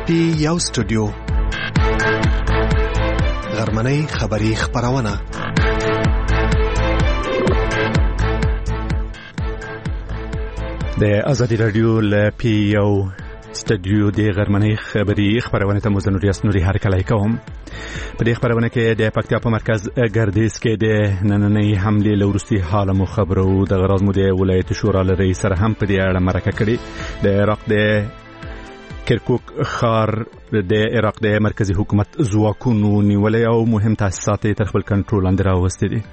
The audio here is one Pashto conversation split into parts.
پی یو سټوډیو غرمنۍ خبری خبرونه د ازادي رادیو ل پی یو سټوډیو د غرمنۍ خبری خبرونه ته مزنور یاسنوري هر کله کوم په دې خبرونه کې د پکتیا په مرکز ګردیز کې د نننۍ حمله لورستي حاله مو خبرو د غراز مو د ولایت شورا ل رئیس سره هم په دې اړه مرکه کړې د عراق د کرکوک خار د عراق د مرکزی حکومت ځواکونو نیولې او مهم تاسیسات تر خپل کنټرول لاندې راوستي دي.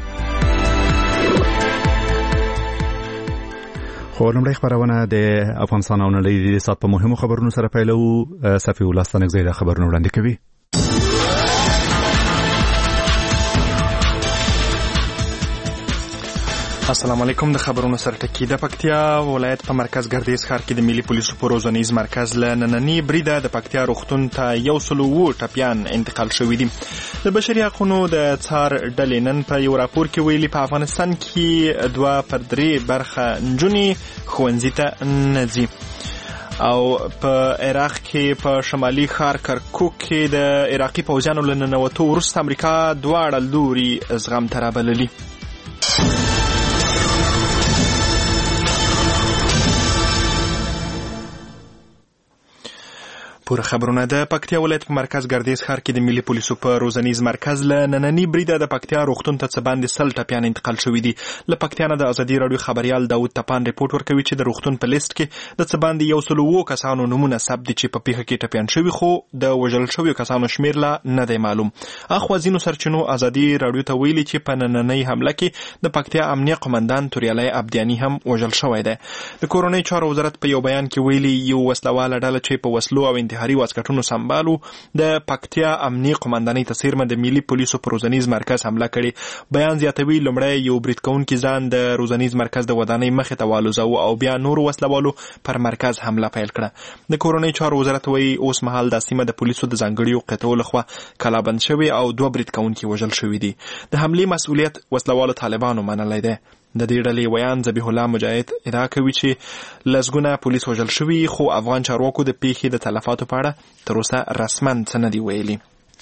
خو لومړی خبرونه د افغانستان او نړۍ د سات په مهمو خبرونو سره پیلو. صفی الله ستنګزی د خبرونو وړاندې کوي. السلام علیکم. د خبرونو سره ټکی د پکتیا ولایت په مرکز ګردیز ښار کې د ملي پولیسو په روزنیز مرکز له نننی بریده د پکتیا روغتون ته 100 ټپیان انتقال شوي دي. د بشري حقوقو د څار ډلې نن په یو راپور کې ویلي په افغانستان کې 2/3 برخه نجونې ښوونځي ته نه ځي. او په عراق کې په شمالي ښار کرکوک کې د عراقي پوځیانو له ننوتو وروسته امریکا دواړه لوري زغم ته رابللي. پوره خبرونه د پکتیا ولایت په مرکز ګردیز ښار کې د ملي پولیسو په روزنیز مرکز له نننی بریده د پکتیا روغتون ته څه باندې 100 ټپیان انتقال شوي دي. له پکتیا نه د ازادي رادیو خبريال داود تپان ریپورت ورکوي چې د روغتون په لیست کې د څه باندې 100 کسانو نمونه ثبت دي چې په پیښه کې ټپیان شوي، خو د وژل شویو کسانو شمیر لا نه دی معلوم. اخوا ځینو سرچینو ازادي رادیو ته ویلي چې په نننۍ حمله کې د پکتیا امنیه قومندان توریالی عبدیانی هم وژل شوی دی. د کورونی چارو وزارت په یو بیان کې ویلي یو وسلواله ډله چې په وسلو او انتحاري واسکټونو سمبالو د پکتیا امنیه قومندانۍ ته څیرمه د ملي پولیسو په روزنیز مرکز حمله کړې. بیان زیاتوي لومړی یو برید کوونکی ځان د روزنیز مرکز د ودانۍ مخې ته والوزاوه او بیا نورو وسلوالو پر مرکز حمله پیل کړه. د کورونی چارو وزارت وایي اوس مهال د سیمه د پولیسو د ځانګړیو قطعو لخوا کلابند شوي او 2 برید کوونکي وژل شوي دي. د حملې مسؤلیت وسلوالو طالبانو منلی دی. د دې ډلې ویان ذبیح الله مجاهد ادعا کوي چې لسګونه پولیس وژل شوي، خو افغان چارواکو د پیښې د تلفاتو په اړه تر اوسه رسماً څه نه دي ویلي.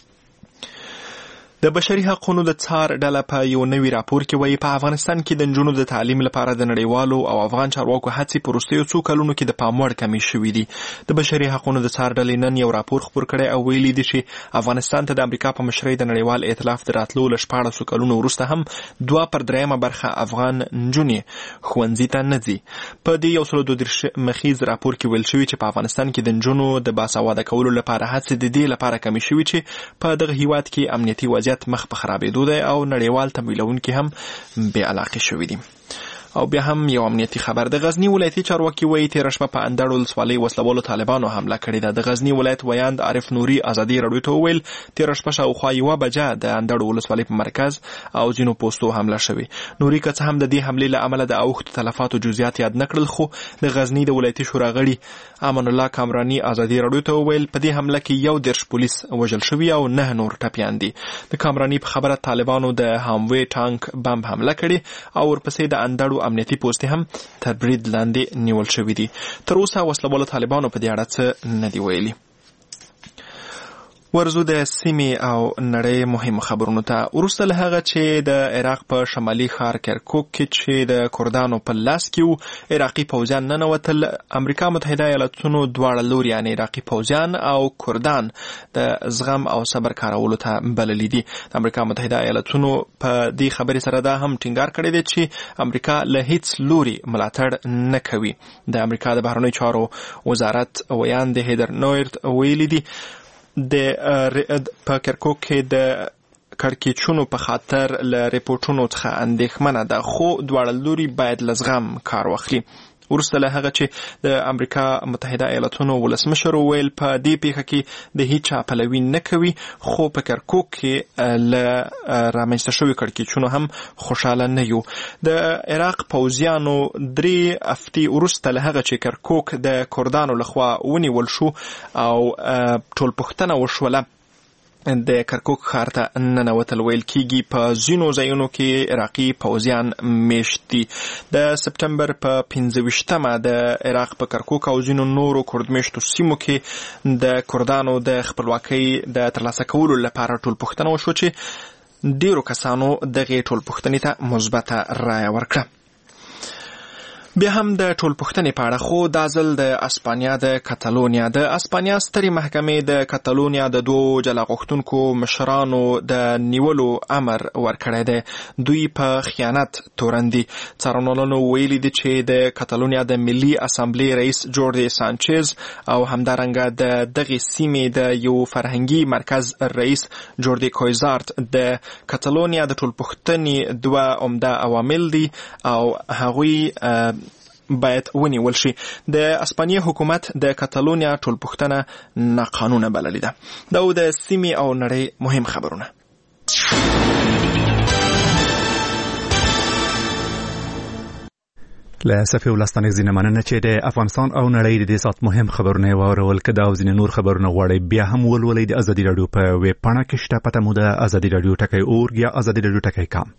د بشري حقوقو د څار ډله په یو نوي راپور کې وایي په افغانستان کې د نجونو د تعلیم لپاره د نړیوالو او افغان چارواکو هڅې په وروستیو څو کلونو کې د پام وړ کمې شوي دي. د بشري حقوقو د څار ډلې نن یو راپور خپور کړی او ویلي دي چې افغانستان ته د امریکا په مشرۍ د نړیوال ائتلاف د راتلو له 14 کلونو وروسته هم 2/3 برخه افغان نجونې ښوونځي ته نه ځي. په دې 132 مخیز راپور کې ویل شوي چې په افغانستان کې د نجونو د باسواده کولو لپاره هڅې د دې لپاره کمې شوي چې په دغه هیواد کې امنیتي وضعیت مخ په خرابېدو دی او نړیوال تمویلونکي هم بې علاقې شوي دي. او بیا هم یو امنیتي خبر. د غزنی ولایتي چارواکي وایي تېره شپه په اندړ ولسوالۍ وسلوالو طالبانو حمله کړې ده. د غزنی ولایت ویاند عارف نوري ازادي رادیو ته وویل تېره شپه شاوخوا 1 بجه د اندړ ولسوالۍ په مرکز او ځینو پوستو حمله شوې. نوري که څه هم د دې حملې له امله د اوښتو تلفاتو جزئیات یاد نه کړل، خو د غزنی د ولایتي شورا غړي امان الله کامرانی ازادي رادیو ته وویل په دې حمله کې 11 پولیس وژل شوي او 9 نور ټپیان دي. د کامرانی په خبره طالبانو د هاموي ټانک بم حمله کړې او ورپسې د اندړو امنیتي پوستې هم تر برید لاندې نیول شوي دي. تر اوسه وسلوالو طالبانو په دې اړه څه نه دي ویلي. ورزو د سیمې او نړۍ مهمو خبرونو ته. وروسته له هغه چې د عراق په شمالي ښار کرکوک کې چې د کردانو په لاس کې وو عراقي پوځیان ننوتل، امریکا متحده ایالاتونو دواړه لوري یعنې عراقي پوځیان او کردان د زغم او صبر کارولو ته بللي دي. د امریکا متحده ایالاتونو په دې خبرې سره دا هم ټینګار کړی دی چې امریکا له هیڅ لوري ملاتړ نه کوي. د امریکا د بهرنیو چارو وزارت ویاند هیدر نویرت ویلي دي د په کرکوک کې د کړکېچونو په خاطر له ریپورټونو څخه اندېښمنه ده، خو دواړه لوري باید له زغم کار واخلي. وروسته له هغه چې د امریکا متحده ایالاتونو ولسمشر ویل په دې پیښه کې د هیڅ چا پلوي نه کوي، خو په کرکوک کې له رامنځته شوي کړکېچونو هم خوشحاله نه یو. د عراق پوځیانو 3 هفتې وروسته له هغه چې کرکوک د کردانو لخوا ونیول شو او ټولپوښتنه وشوله د کرکوک ښار ته ننوتل ویل کیږي. په ځینو ځایونو کې عراقي پوځیان میشت دي. د سپټمبر په 25مه د عراق په کرکوک او ځینو نورو کردمیشتو سیمو کې د کردانو د خپلواکۍ د ترلاسه کولو لپاره ټولپوښتنه وشوه چې ډیرو کسانو دغه ټولپوښتنې ته مثبته رایه ورکړه. بیا هم د ټولپوښتنې په اړه خو دا ځل د اسپانیا د کتالونیا د اسپانیا سترې محکمې د کتالونیا د دوه جلا غوښتونکو مشرانو د نیولو امر ورکړی دی. دوی په خیانت تورن دي. څارنوالانو ویلي دي چې د کتالونیا د ملي اسامبلې رئیس جوردي سانچز او همدارنګه د دغې سیمې د یو فرهنګي مرکز رئیس جوردي کویزارت د کتالونیا د ټولپوښتنې دوه عمده عوامل دي او هغوی باید ونیول شي. د اسپانیې حکومت د کتالونیا ټولپوښتنه ناقانونه بللې ده. دا د سیمې او نړۍ مهم خبرونه. له صفي ولستانیک زینه مننه چې د افغانستان او نړۍ د دې سات مهم خبرونه واورول. که دا او ځینې نور خبرونه غواړئ بیا هم ولولئ د ازادي راډیو په ویب پاڼه کې شته. پته مو د ازادي راډیو ټکی اورګ یا ازادي راډیو ټکی کام.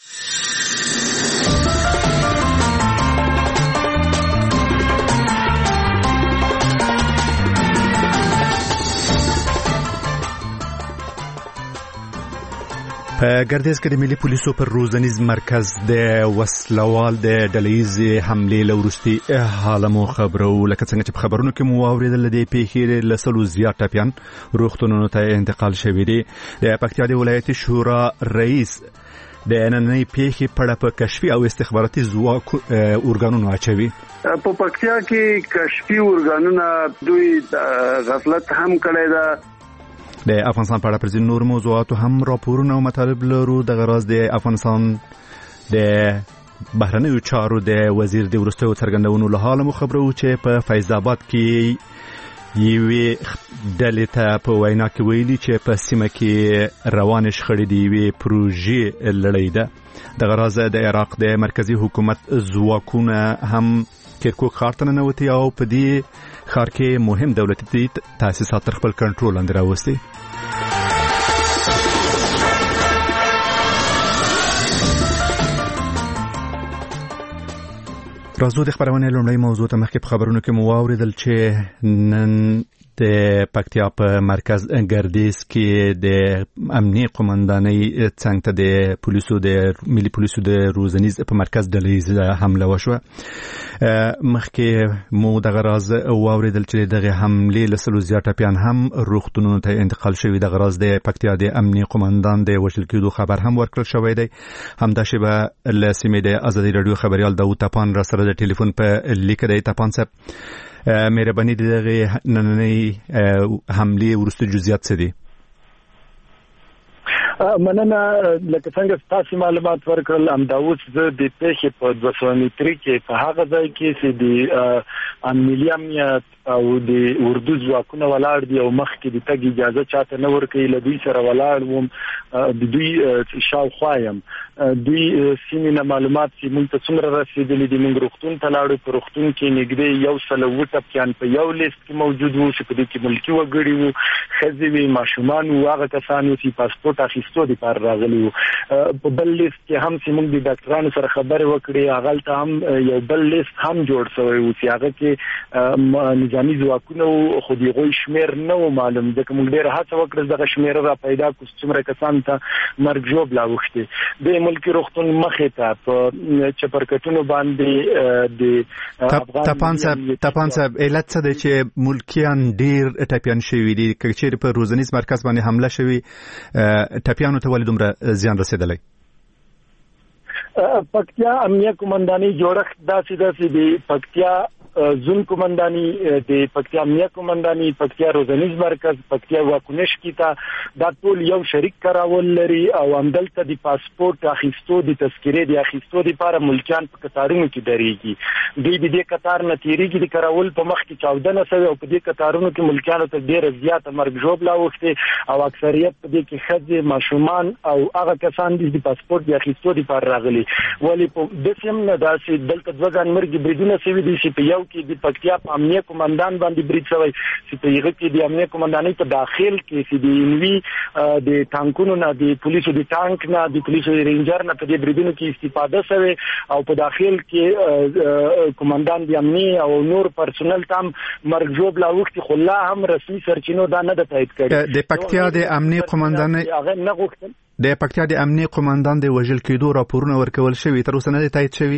په ګردیز کې د ملي پولیسو پر روزنیز مرکز د وسلوال د ډلهیزې حملې له وروستي حاله مو خبرو. لکه څنګه چې په خبرونو کې مو واورېدل د دې پیښې له 100 زیات ټپیان روغتونونو ته انتقال شوي دي. د پکتیا د ولایتي شورا رئیس د نننۍ پیښې په اړه په کشفي او استخباراتي ځواک ارګانونو اچوي. په پکتیا کې کشفي ارګانونه دوی غفلت هم کړی ده. د افغانستان په اړه پر ځینو نور موضوعاتو هم راپورونه او مطالب لرو. دغه راز د افغانستان د بهرنیو چارو د وزیر د وروستیو څرګندونو له حاله مو خبرو چې په فیض آباد کې یوې ډلې ته په وینا کې ویلي چې په سیمه کې روانې شخړې د یوې پروژې لړۍ ده. دغه راز د عراق د مرکزی حکومت ځواکونه هم کرکوک ښار ته ننوتي او په دې ښار کې مهم دولتي تاسیسات تر خپل کنټرول لاندې راوستي. راځو د خبرونې لومړی موضوع ته مخکې په خبرونو کې مو واورېدل چې نن د پکتیا په مرکز ګردیز کې د امنیي قومندانۍ څنګ ته د پولیسو د ملي پولیسو د روزنیز په مرکز ډلهیزه حمله وشوه. مخکې مو دغه راز واورېدل چې دغه حملې له 100 زیات ټپیان هم روغتونونو ته انتقال شوي. دغه راز د پکتیا د امنیي قومندان د وژل کېدو خبر هم ورکړل شوی دی. همدا شیبه له سیمې د ازادي راډیو خبريال داود تپان را سره د ټلیفون په لیکه دی. تپان صاحب مهرباني دغه نننۍ حملې وروسته جزئیات څه دي؟ مننه. لکه څنګه تاسو معلومات ورکړل همدا اوس د پیښې په 200 متر کې په هغه ځای کې چې د امنیتي امنیت او د اردو ځواکونه ولاړ دي او مخکې د تګ اجازه چاته نه ورکړي. له دوی سره ولاړ وم د دوی شاوخوا یم. دوی سیمې معلومات چې موږ ته څومره رسیدلي دي. موږ روغتون ته لاړو. په روغتون کې نږدې 100 ټپیان په یو لیست کې موجود وو چې په دې کې ملکي وګړي وو، ښځې وې، ماشومان وو، هغه کسان چې پاسپورت اخیستو دپاره راغلي وو. په بل لیست کې هم چې موږ د ډاکټرانو سره خبرې وکړې هغلته هم یو بل لیست هم جوړ شوی وو چې هغه کې نظامي ځواکونه وو خو د هغوی شمېر نه و معلوم. ځکه موږ ډېره هڅه وکړه دغه شمېره را پیدا کړو څومره کسانو ته مرګ ژوبله اوښتې. د ملکي روغتون مخې ته په چپرکټونو باندې د تپان صاحب علت څه دی چې ملکیان ډېر ټپیان شوي دي؟ که چېرې په روزنیز مرکز باندې حمله شوي ټپیانو ته ولې دومره زیان رسېدلی؟ پکتیا امنیه قومندانۍ جوړښت داسې دی. پکتیا زون قومنداني، د پکتیا امنیه قومنداني، پکتیا روزنیز مرکز، پکتیا واکونش کیتا دا ټول یو شریک کراول لري او همدلته د پاسپورت اخیستو د تذکرې د اخیستو لپاره ملکیان په قطارونو کې درېږي. دوی د دې قطار نه تیریږي. د کراول په مخ کې 14 سوي او په دې قطارونو کې ملکیانو ته ډېر زیات مرګ ژوبله اوښتې او اکثریت په دې کې ښځې، ماشومان او هغه کسان دي د پاسپورت د اخیستو لپاره راغلي. ولې په دسم نه داسې دلته 2 ځانمرګي بریدونه شوي دي چې په یو یو کې د پکتیا په امنیه کمانډان باندې برید شوی چې په هغه کې د امنیه کمانډانۍ په داخل کې چې د انوي د ټانکونو نه د پولیسو د ټانک نه د پولیسو رینجر نه په دې بریدونو کې استفاده شوی او په داخل کې کمانډان د امنیه او نور پرسونل تام مرګ ژوبله وختي خو لا هم رسمي سرچینو دا نه د تایید کړي د پکتیا د امنیه کمانډان هغه نه غوښتل د پکتیا د امنیه کمانډان د وژل کېدو راپورونه ورکول شوي تر اوسه نه تایید شوي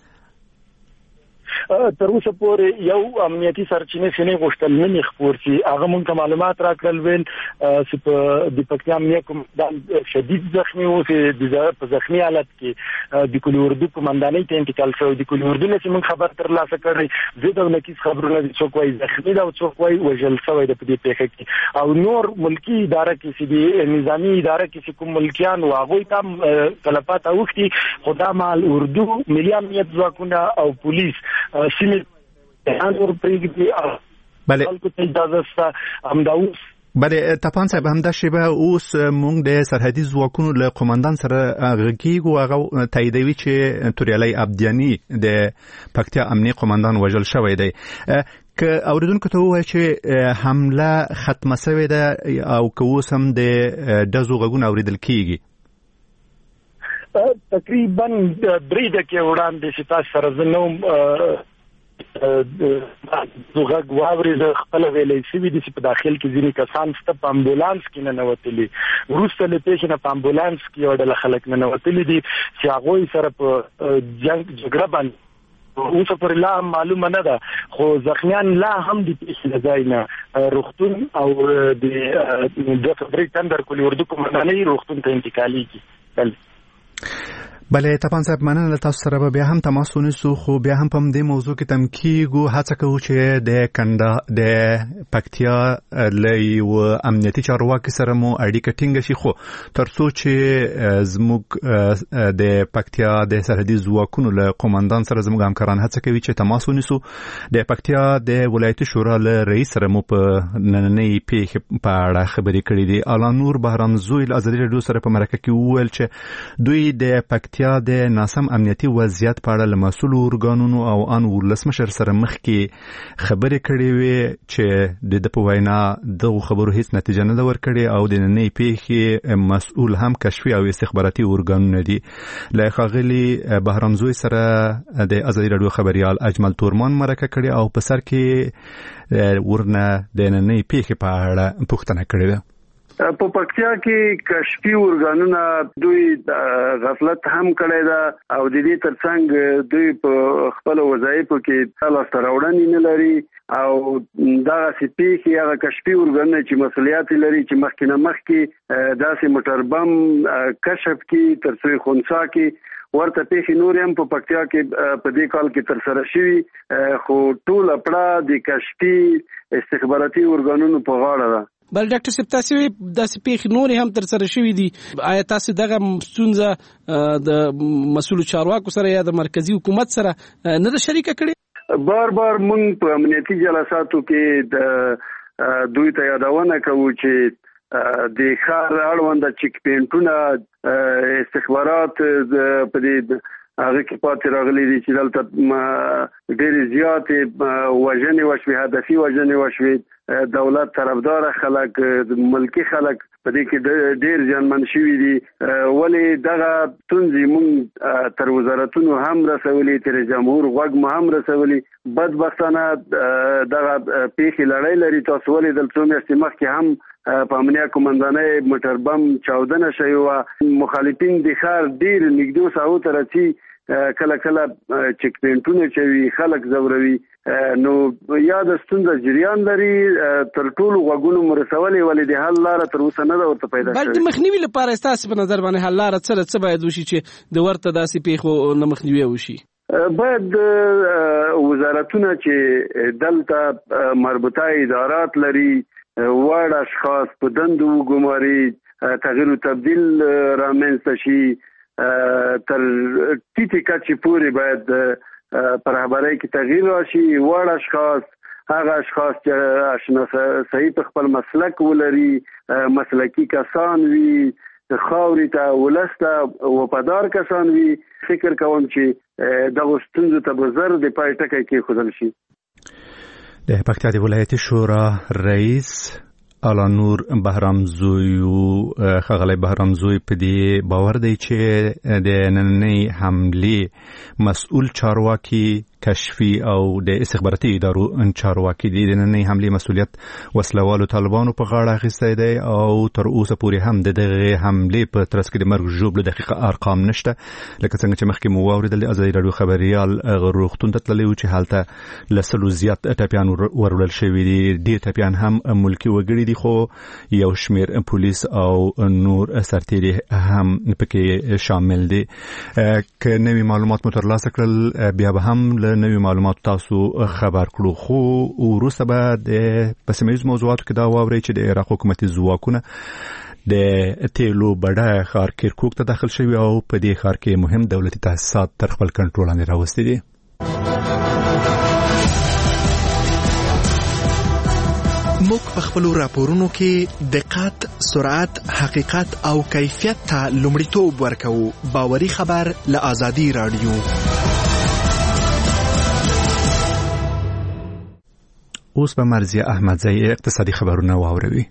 تر اوسه پورې یو امنیتي سرچینې سینې غوښتل نه خبر چې هغه مونږ معلومات راکړل ویل چې په د پکتیا امنیه کمانډان شدید زخمی و چې په زخمی حالت کې د کلي اردو کمانډانۍ ته انتقال شو د کلي اردو نه چې مونږ خبر ترلاسه کړی زه د نکیس خبرونه څوک وایي زخمی دا او څوک وایي وژل شوی د په دې پیښه کې او نور ملکی اداره کې چې د نظامی اداره کې کوم ملکیان او هغه تام تلفات اوختي خدا مال اردو ملي امنیت ځواکونه او پولیس سیمه انور پریږدي بله خلکو ته اجازه شته همداوس بله تپان صاحب همدا شیبه اوس مونږ د سرحدي ځواکونو له قومندان سره غږیږو هغه تاییدوي چې توریالی عبدیانی د پکتیا امنیه قومندان وژل شوی دی که اوریدونکو ته ووایي چې حمله ختمه شوې ده او که اوس هم د ډزو غږونه اوریدل کیږي تقریبا 3 دقیقې وړاندې چې تاسو سره زه نوم زغږ واورید خپل ویلې سوي دي چې په داخل کې ځینې کسان ست په امبولانس کې نه نوتلي وروسته له پیښې نه په امبولانس کې وړل خلک نه نوتلي دي چې هغه سره په جګړه باندې اوس پر لا معلومه نه ده خو زخمیان لا هم د پیښې ځای نه روغتون او د فبريک تندر کلی اردو کمانډانۍ روغتون ته انتقالي کی بله تپان صاحب مننه تاسو سره بیا هم تماس ونیسو خو بیا هم په دې موضوع کې تمکیږو هڅه کوو چې د پکتیا له یو امنیتي چارواکي سره مو اړیکه ټینګه شي خو ترڅو چې زموږ د پکتیا د سرحدي ځواکونو له قومندان سره زموږ همکاران هڅه کوي چې تماس ونیسو د پکتیا د ولایتي شورا له رئیس سره مو په نننۍ پیښې په اړه خبرې کړې دي اعلی نور بهرامزوی له ازادي راډیو سره په مرکه کې وویل چې دوی د پکتیا د ناسم امنیتي وضعیت په اړه له مسؤلو ارګانونو او ان ولسمشر سره مخ کې خبرې کړې وي چې د په وینا دغه خبرو هیڅ نتیجه نه ورکړي او د نننۍ پیښې مسؤل هم کشفي او استخباراتي ارګانونه دي له ښاغلي بهرامزوی سره د ازادي راډیو خبريال اجمل تورمان مرکه کړې او په سر کې ورنه د نننۍ پیښې په اړه پوښتنه کړې ده په پکتیا کې کشفي ارګانونه دوی غفلت هم کړی دا او د دې ترڅنګ دوی په خپل وظایفو کې لاسته راوړنې نه لري او دا سپیخي هغه کشفي ارګانونه چې مسولیت لري چې مخکې داسې موټربم کشف کې ترڅو خونسا کې ورته پیښې نور هم په پکتیا کې په دې کال کې تر سره شوي خو ټول اپړه د کشفي استخباراتي ارګانونو په غاړه ده بل ډاکټر صاحب تاسو داسې پیښې نور هم تر سره شوي دي آیا تاسو دغه ستونزه د مسؤل چارواکو سره یا د مرکزی حکومت سره نه ده شریکه کړې بار مونږ په امنیتي جلساتو کې د دوی ته یادونه کوو چې د ښار اړوند چیک پینټونه استخبارات په دې هغه کې پاتې راغلي دي چې دلته ډېر زیات وژنې وشوي هدفي وژنې وشوي دولت طرفدار خلک ملکی خلک په دې کې ډېر ځانمن شوي دي ولې دغه تونځي مونږ تر وزارتونو هم رسولي تر جمهور غوږ مو هم رسولي بدبختانه دغه پیښې لړۍ لري تاسو ولې دلته میاشتې مخکې هم په امنیه کمانډانۍ موټربم چاودنه شوی و مخالفین د ښار ډېر نږدې ساحو ته رسي کله چیک پینټونه چوي خلک زوروي نو یا د ستونزې جریان لري تر ټولو غوږونو مرسولې ولې د حل لار تر اوسه نه ده ورته پیدا شوې بلکې مخنیوي لپاره تاسو په نظر باندې حل لار څه باید وشي چې د ورته داسې پیښو نه مخنیوي وشي باید وزارتونه چې دلته مربوطه ادارات لري وړ اشخاص په دندو وګماري تغییر او تبديل رامنځته شي تر ټیټه کچې پورې باید پر خبرای کې تغییر راشي وړ اشخاص هغه اشخاص چې آشنا صحیح په خپل مسلک ولري مسلکی کسان وي خاوري ته ولسته وفادار کسان وي فکر کوم چې دغه ستونزو ته به زر د پای ټکی کې خودل شي د پکتیا د ولایتي شورا رئیس الانور بهرامزوی خغلی بهرامزوی په دې باور دی چې د نننۍ حملې مسؤل چارواکي کشفي او د استخباراتي ادارو چارواکي دي. د نننۍ حملې مسؤلیت وسلوالو طالبانو په غاړه اخیستی دی او تر اوسه پورې هم د دغه حملې په ترڅ کې د مرګ ژوبلو دقیقه ارقام نشته. لکه څنګه چې مخکې مو واورېدل، د ازادي راډیو خبریال روغتون ته تللی و چې هلته له 100 زیات ټپیان وروړل شوي دي. ډېر ټپیان هم ملکي وګړي دي، خو یو شمېر پولیس او نور سرتیري هم پکې شامل دي. که نوي معلومات مو ترلاسه کړل بیا به هم له نوي معلومات تاسو خبر کړو، خو وروسته به د پسمیز موضوعاتو کې دا واورئ چې د عراق حکومتي ځواکونه د تیلو بډای ښار کرکوک ته داخل شوي او په دې ښار کې مهم دولتي تاسیسات تر خپل کنټرول لاندې راوستي دي. موږ په خپلو راپورونو کې دقت، سرعت، حقیقت او کیفیت ته لومړیتوب ورکوو. باوري خبر له ازادي راډیو. اوس به مرزیه احمدزی اقتصادي خبرونه واوروي.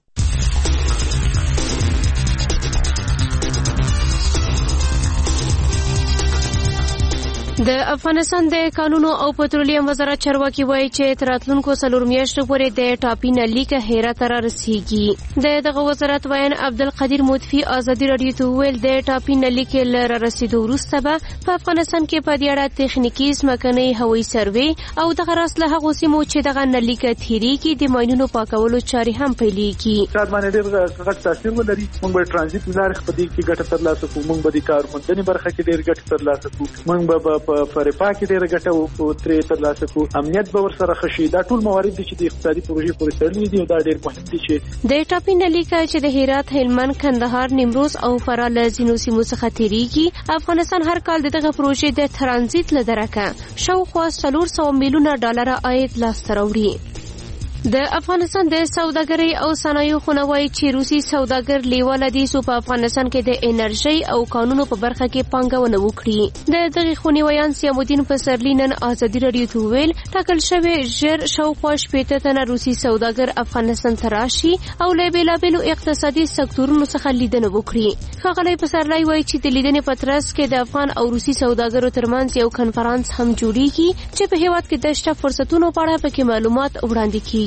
د افغانستان د کانونو او پټرولیم وزارت چارواکي وایي چې تر راتلونکو 4 میاشتو پورې د ټاپي نلی که هرات ته رسیږي. دغه وزارت وایي عبدالقدیر مطفی ازادي راډیو ته ویل د ټاپي نلی کې ل رسیدو وروسته به په افغانستان کې په دې اړه تخنیکی ځمکنۍ هوایي سروې او دغه راس له هغو سیمو چې دغه نلی کې تیریږي د ماینونو پاکولو چارې هم پیلېږي. شاید باندې ډېر غټ تاثیر ولري. موږ به ترانزیت لارې په دې کې ګټه ترلاسه کوو. موږ به د کارموندنې برخه کې ډېر ګټه ترلاسه کوو. موږ به فرپا کې ډېر ګټه او ترې ترلاسه کوو. امنیت به ورسره خشي. دا ټول موارد دي چې د اقتصادي پروژې پورې تړلي دي او دا ډېر مهم دي چې د ټاپي نلی چې د هرات، هلمند، کندهار، نیمروز او فراه له ځینو سیمو څخه تیریږي. افغانستان هر کال دغه پروژې د ترانزیت له درکه شاوخوا 400 میلیونه ډالر عاید لاسته راوړي. د افغانستان د سوداګرۍ او صنایعو خونه وایي چې روسي سوداګر لیواله دي چې په افغانستان کې د انرژي او کانونو په برخه کې پانګونه وکړي. د دغه خونې ویان سیام الدین پسرلی نن ازادي راډیو ته ویل ټاکل شوی ژر شاوخوا 80 تنه روسي سوداګر افغانستان ته راشي او له بېلابېلو اقتصادي سکتورونو څخه لیدنه وکړي. ښاغلی پسرلی وایي چې د لیدنې په ترڅ کې د افغان او روسي سوداګرو ترمنځ یو کنفرانس هم جوړیږي چې په هیواد کې د شته فرصتونو په اړه پکې معلومات وړاندې کیږي.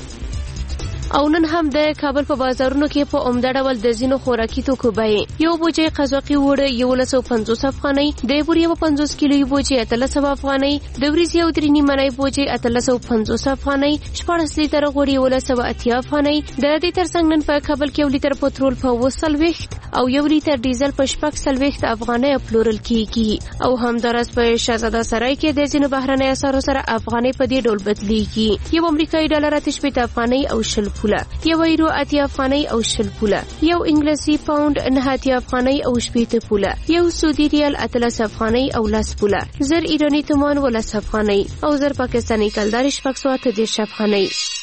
او نن هم د کابل په بازارونو کې په عمده ډول د ځینو خوراکي توکو بیې یو بوجۍ قزاقي وړه 1150 افغانۍ، د بورې 50 کیلو بوجۍ 1300 افغانۍ، د وریځې او درې نیمه بوجۍ 1350 افغانۍ، 14 لیتره غوړي 1180 افغانۍ. د دې ترڅنګ نن په کابل کې 1 لیتر پټرول په 240 او 1 لیتر ډیزل په 440 افغانۍ پلورل کیږي. او همدارس په شهزاده سرای کې د ځینو بهرنۍ اسعارو سره افغانۍ په دې ډول بدلیږي. یو امریکایي ډالر 80 افغانۍ او 0 پوله، یو یورو 80 افغانۍ او 0 پوله، یو انګلیسي پاوند 90 افغانۍ او 80 پوله، یو سعودي ریال 13 افغانۍ او 10 پوله، زر ایرانی تومان 10 افغانۍ او زر پاکستاني کلدار 610 افغانۍ.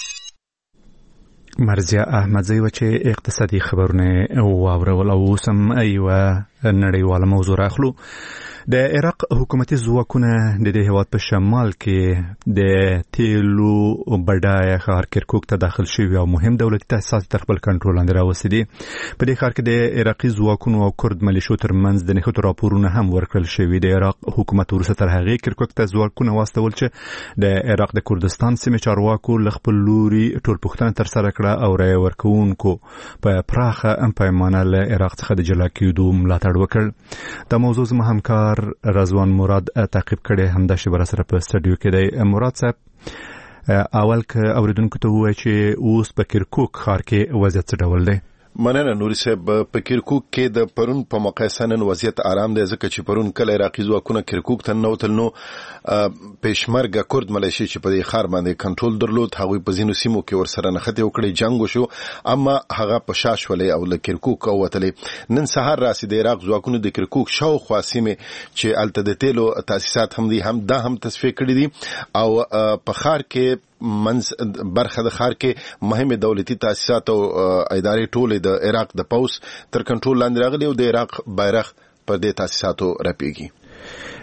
مرزیه احمدزی و چې اقتصادي خبرونه واورول. او سم ایوه نړیواله موضوع راخلو. د عراق حکومتي ځواکونه د دې هیواد په شمال کې د تیلو بډای ښار کرکوک ته داخل شوي او مهم دولتي تاسیسات تر خپل کنټرول لاندې راوستي دي. په دې ښار کې د عراقي ځواکونو او کرد ملیشو ترمنځ د نښتو راپورونه هم ورکړل شوي. د عراق حکومت وروسته تر هغې کرکوک ته ځواکونه واستول چې د عراق د کردستان سیمې چارواکو له خپل لوري ټولپوښتنه ترسره کړه او رایه ورکوونکو په پراخه پیمانه له عراق څخه د جلا کېدو ملاتړ وکړ. دا موضوع زما همکار رضوان مراد تعقیب کړي، همدا شی بر سره په سټډیو کې دی. مراد صاحب، اول که اوریدونکو ته وایي چې اوس په کرکوک ښار کې وضعیت څه ډول دی؟ مننه نوري صاحب. په کرکوک کې د پرون په مقایسه نن وضعیت آرام دی، ځکه چې پرون کله عراقي ځواکونه کرکوک ته ننوتل نو پېشمرګه کرد ملیشې چې په دې ښار باندې کنټرول درلود هغوی په ځینو سیمو کې ورسره نښتې وکړې، جنګ وشو، اما هغه په شا شولې او له کرکوک ووتلې. نن سهار راسي د عراق ځواکونو د کرکوک شاوخوا سیمې چې هلته د تیلو تاسیسات هم دي دا هم تصفیه کړي دي او په ښار کې منځ برخه د ښار کې مهمه دولتي تاسیسات او ادارې ټولې د عراق د پوس تر کنټرول لاندې راغلي او د عراق بیرغ پر دې تاسیساتو رپیږي.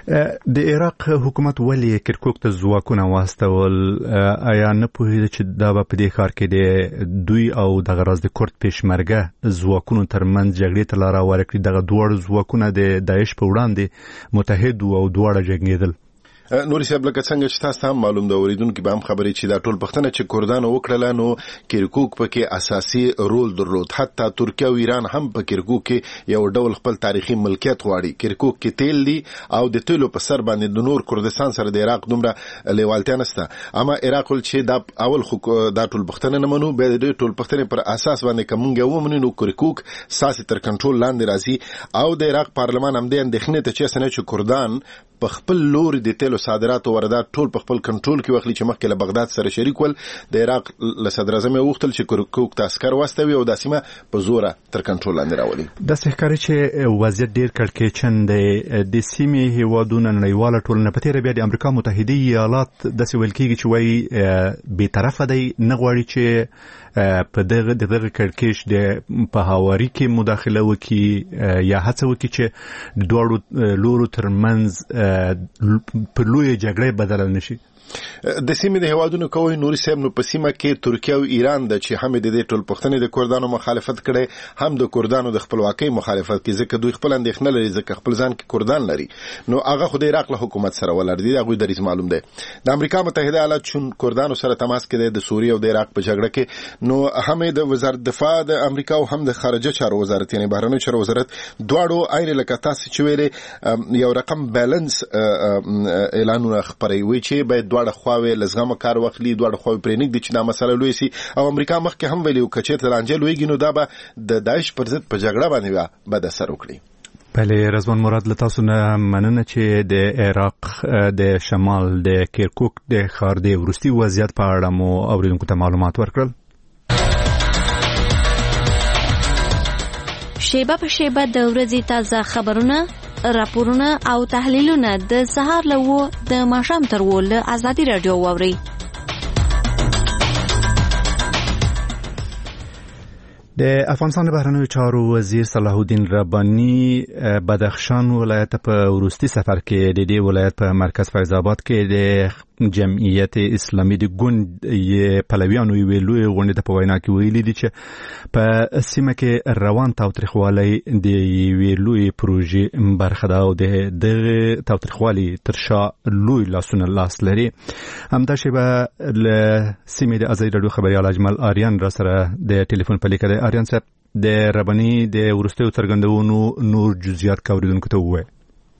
د عراق حکومت ولې کرکوک ته ځواکونه واستول آیا نه پوهیږي چې دا په دې کار کې د دوی او د غرض د کورد پېشمرګه ځواکونو ترمنځ جګړې ته لار ورکړي دغه دوه ځواکونه د داعش په وړاندې متحد او دواړه جنگیدل نوري صاحب لکه څنګه چې تاسو هم معلوم دا اوریدونکو به هم خبرې چې دا ټول پښتنه چې کردان وکړل نو کرکوک پکې اساسي رول درلود حتی ترکیه او ایران هم په کرکوک کې یو ډول خپل تاریخي ملکیت غواړي کرکوک کې تیل دی او د تیلو په سر باندې د نور کردستان سره د عراق دومره لیوالتیا نشته اما عراق ول چې دا اول خو دا ټول پښتنه نه منو به د ټول پښتنه پر اساس باندې کومګه ومنو نو کرکوک ساسي تر کنټرول لاندې راځي او د عراق پارلمان هم د اندېښنې ته چې سنه چې کردان په خپل لور د تیلو صادرات او واردات ټول په خپل کنټرول کې واخلي چې مخکې له بغداد سره شریک ول د عراق له صدر اعظم وغوښتل چې کرکوک ته عسكر واستوي او د سیمه په زوره تر کنټرول لاندې راولي د ښکاري چې وضعیت ډیر کړکېچن دی د سیمې هیوادونو نړیواله ټولنه په تیر بیا د امریکا متحده ایالات د سویل کېږي چې وایي به طرفه دی نه غواړي چې په دغه کړکېچ د په هواري کې مداخله وکړي یا هڅه وکړي چې دوه لورو ترمنځ پر لوی جګړه بدل نشي د سیمې د هوادونو کوي نوري صاحب نو په سیمه کې ترکیه او ایران د چې هم د دې ټول پښتنې د کردانو مخالفت کړي هم د کردانو د خپلواکۍ مخالفت کوي ځکه دوی خپل اندېښنه لري ځکه خپل ځان کې کردان لري نو هغه خو د عراق له حکومت سره ولر دي هغه دریز معلوم دی د امریکا متحده ایالات چون کردانو سره تماس کې د سوریه او د عراق په جګړه کې نو هم د وزارت دفاع د امریکا او هم د خارجه چارو وزارت یعنی بهرنی چارو وزارت دواړو ایر لکه تاسو چې ویلې یو رقم بیلانس اعلانونه خبري وي چې باید دواړه خواوې لزغمه کار وخلی دواړه خواوې پرېنګ دي چې دا مسله لوي سي او امریکا مخکې هم ویلو کچې ترانجل ویږي نو دا به د داعش پر ضد په جګړه باندې به د اثر وکړي بله رضوان مراد له تاسو نه مننه چې د عراق د شمال د کرکوک د ښار د وروستي وضعیت په اړه مو اوریدونکو ته معلومات ورکړل شیبه په شیبه د ورځې تازه خبرونه راپورونه او تحلیلونه د سهار له د ماښام تر له ازادي رادیو واوري د افغانستان بهرنیو چارو وزیر صلاح الدین ربانی بدخشان ولایت په وروستي سفر کې د دې ولایت په مرکز فیض آباد کې د جمعیت اسلامي د ګوند یې پلویانو یې لوی غونډه ته په وینا کې ویلي دي چې په سیمه کې روان تاوتریخوالي د یوې لوی پروژې برخه ده او د دغه تاوتریخوالي تر شا لوی لاسونه لاس لري همدا شیبه له سیمې د ازادي رادیو خبريال اجمل آریان را سره د ټلیفون په لیکه آریان صاحب د ربانی د ورستیو څرګندونو نور جزئیات کوریدونکو ته وایي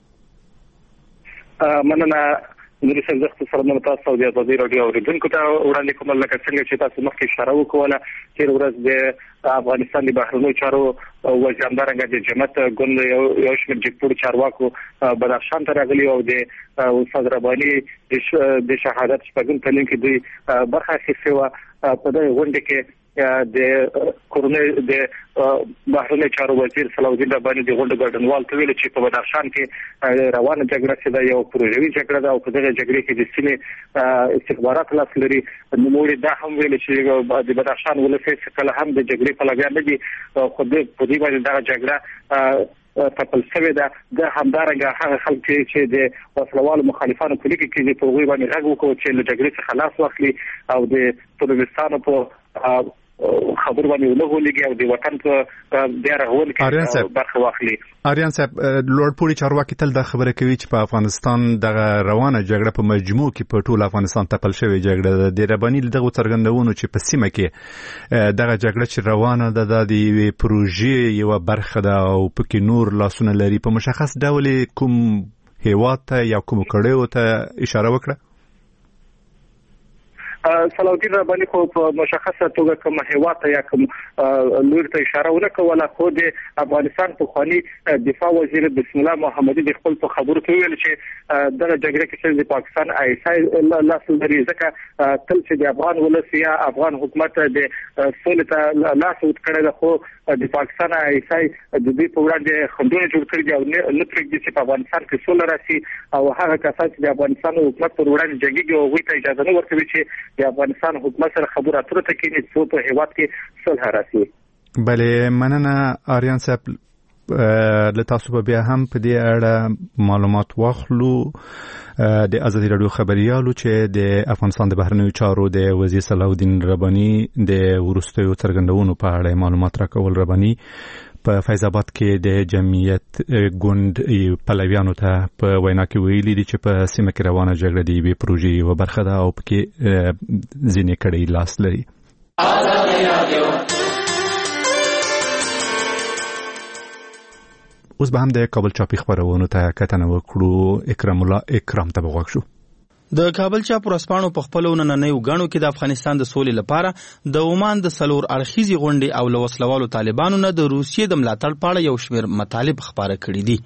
مننه نوري څنګه سره نو تاسو د ازادي رادیو اوریدونکو ته وړاندې کوم لکه څنګه چې تاسو مخکې اشاره وکوله چې ورځ د افغانستان د بهرنیو چارو وزیر اندرنګ د جماعت ګوند یو شمېر جګپور چارواکو بدخشان ته راغلي او د استاد ربانی د شهادت شپږم کلین کې دوی برخه اخیستې وه په دې غونډه کې د کورنۍ د بهرنیو چارو وزیر صلاح الدین ربانی د غونډې ګډونوال ته ویل چې په بدخشان کې روانه جګړه چې دا یو پروژوي جګړه ده او په دغه جګړه کې د سیمې استخبارات لاس لري نوموړي دا هم ویل چې د بدخشان ولسې کله هم د جګړې په لګیا نه دي خو په دې باندې دا جګړه تپل شوې ده د همدارنګه هغه خلک چې د وسلوالو مخالفانو په لیکي کې په هغوی باندې غږ وکړ چې له جګړې څخه خلاص واخلي او د ترورستانو په خبر باندې ولګولېږي او د وطن په بیا رغول کې برخه واخلي آریان صاحب لوړ پوړي چارواکي تل دا خبره کوي چې په افغانستان دغه روانه جګړه په مجموع کې په ټول افغانستان تپل شوې جګړه د ربانی دغه څرګندونو چې په سیمه کې دغه جګړه چې روانه ده د یوې پروژې یو برخه ده او پکې نور لاسونه لري په مشخص ډول کوم هیواد ته یا کوم کړهو ته اشاره وکړه صلاح الدین ربانی خو په مشخصه توګه کوم هیواد ته یا کوم لور ته اشاره ونه کوله خو د افغانستان په خواني دفاع وزیر بسم الله محمدي د خپل په خبرو کې ویل چې دغه جګړه کې د پاکستان ایسای لاس لري ځکه تل چې د افغان ولس یا افغان حکومت د سولې ته لاس وکړي ده خو د پاکستان ایسای د دې په وړاندې خندونه جوړ کړي دي او نه پرېږدي چې په افغانستان کې سوله راشي او هغه کسان چې د افغانستان حکومت پر وړاندې جنګيږي او هغوی ته اجازه نه ورکوي چې د افغانستان حکومت سره خبرو اترو ته کېني څو په هیواد کې صلح راشي بله مننه آریان صاحب له تاسو به بیا هم په دې اړه معلومات واخلو. د ازادي رادیو خبريالو چې د افغانستان د بهرنیو چارو د وزیر صلاح الدین رباني د وروستیو څرګندونو په اړه معلومات راکول. رباني په فیض آباد کې د جمعیت ګوند پلویانو ته په وینا کې ویلي دي چې په سیمه کې روانه جګړه د یوې پروژې یوه برخه ده او پکې ځینې کړۍ لاس لري. اوس به هم د کابل چاپی خبرونو ته کتنه وکړو. اکرام الله اکرام ته بغوښ شو. د کابل چاپ ورسپانو په خپل نننیو غاڼو کې د افغانستان د سولې لپاره د عمان د سلور اړخیزي غونډې او لوسلوالو طالبانو نه د روسیې د ملاتړ په اړه یو شمېر مطالب خبره کړي دي.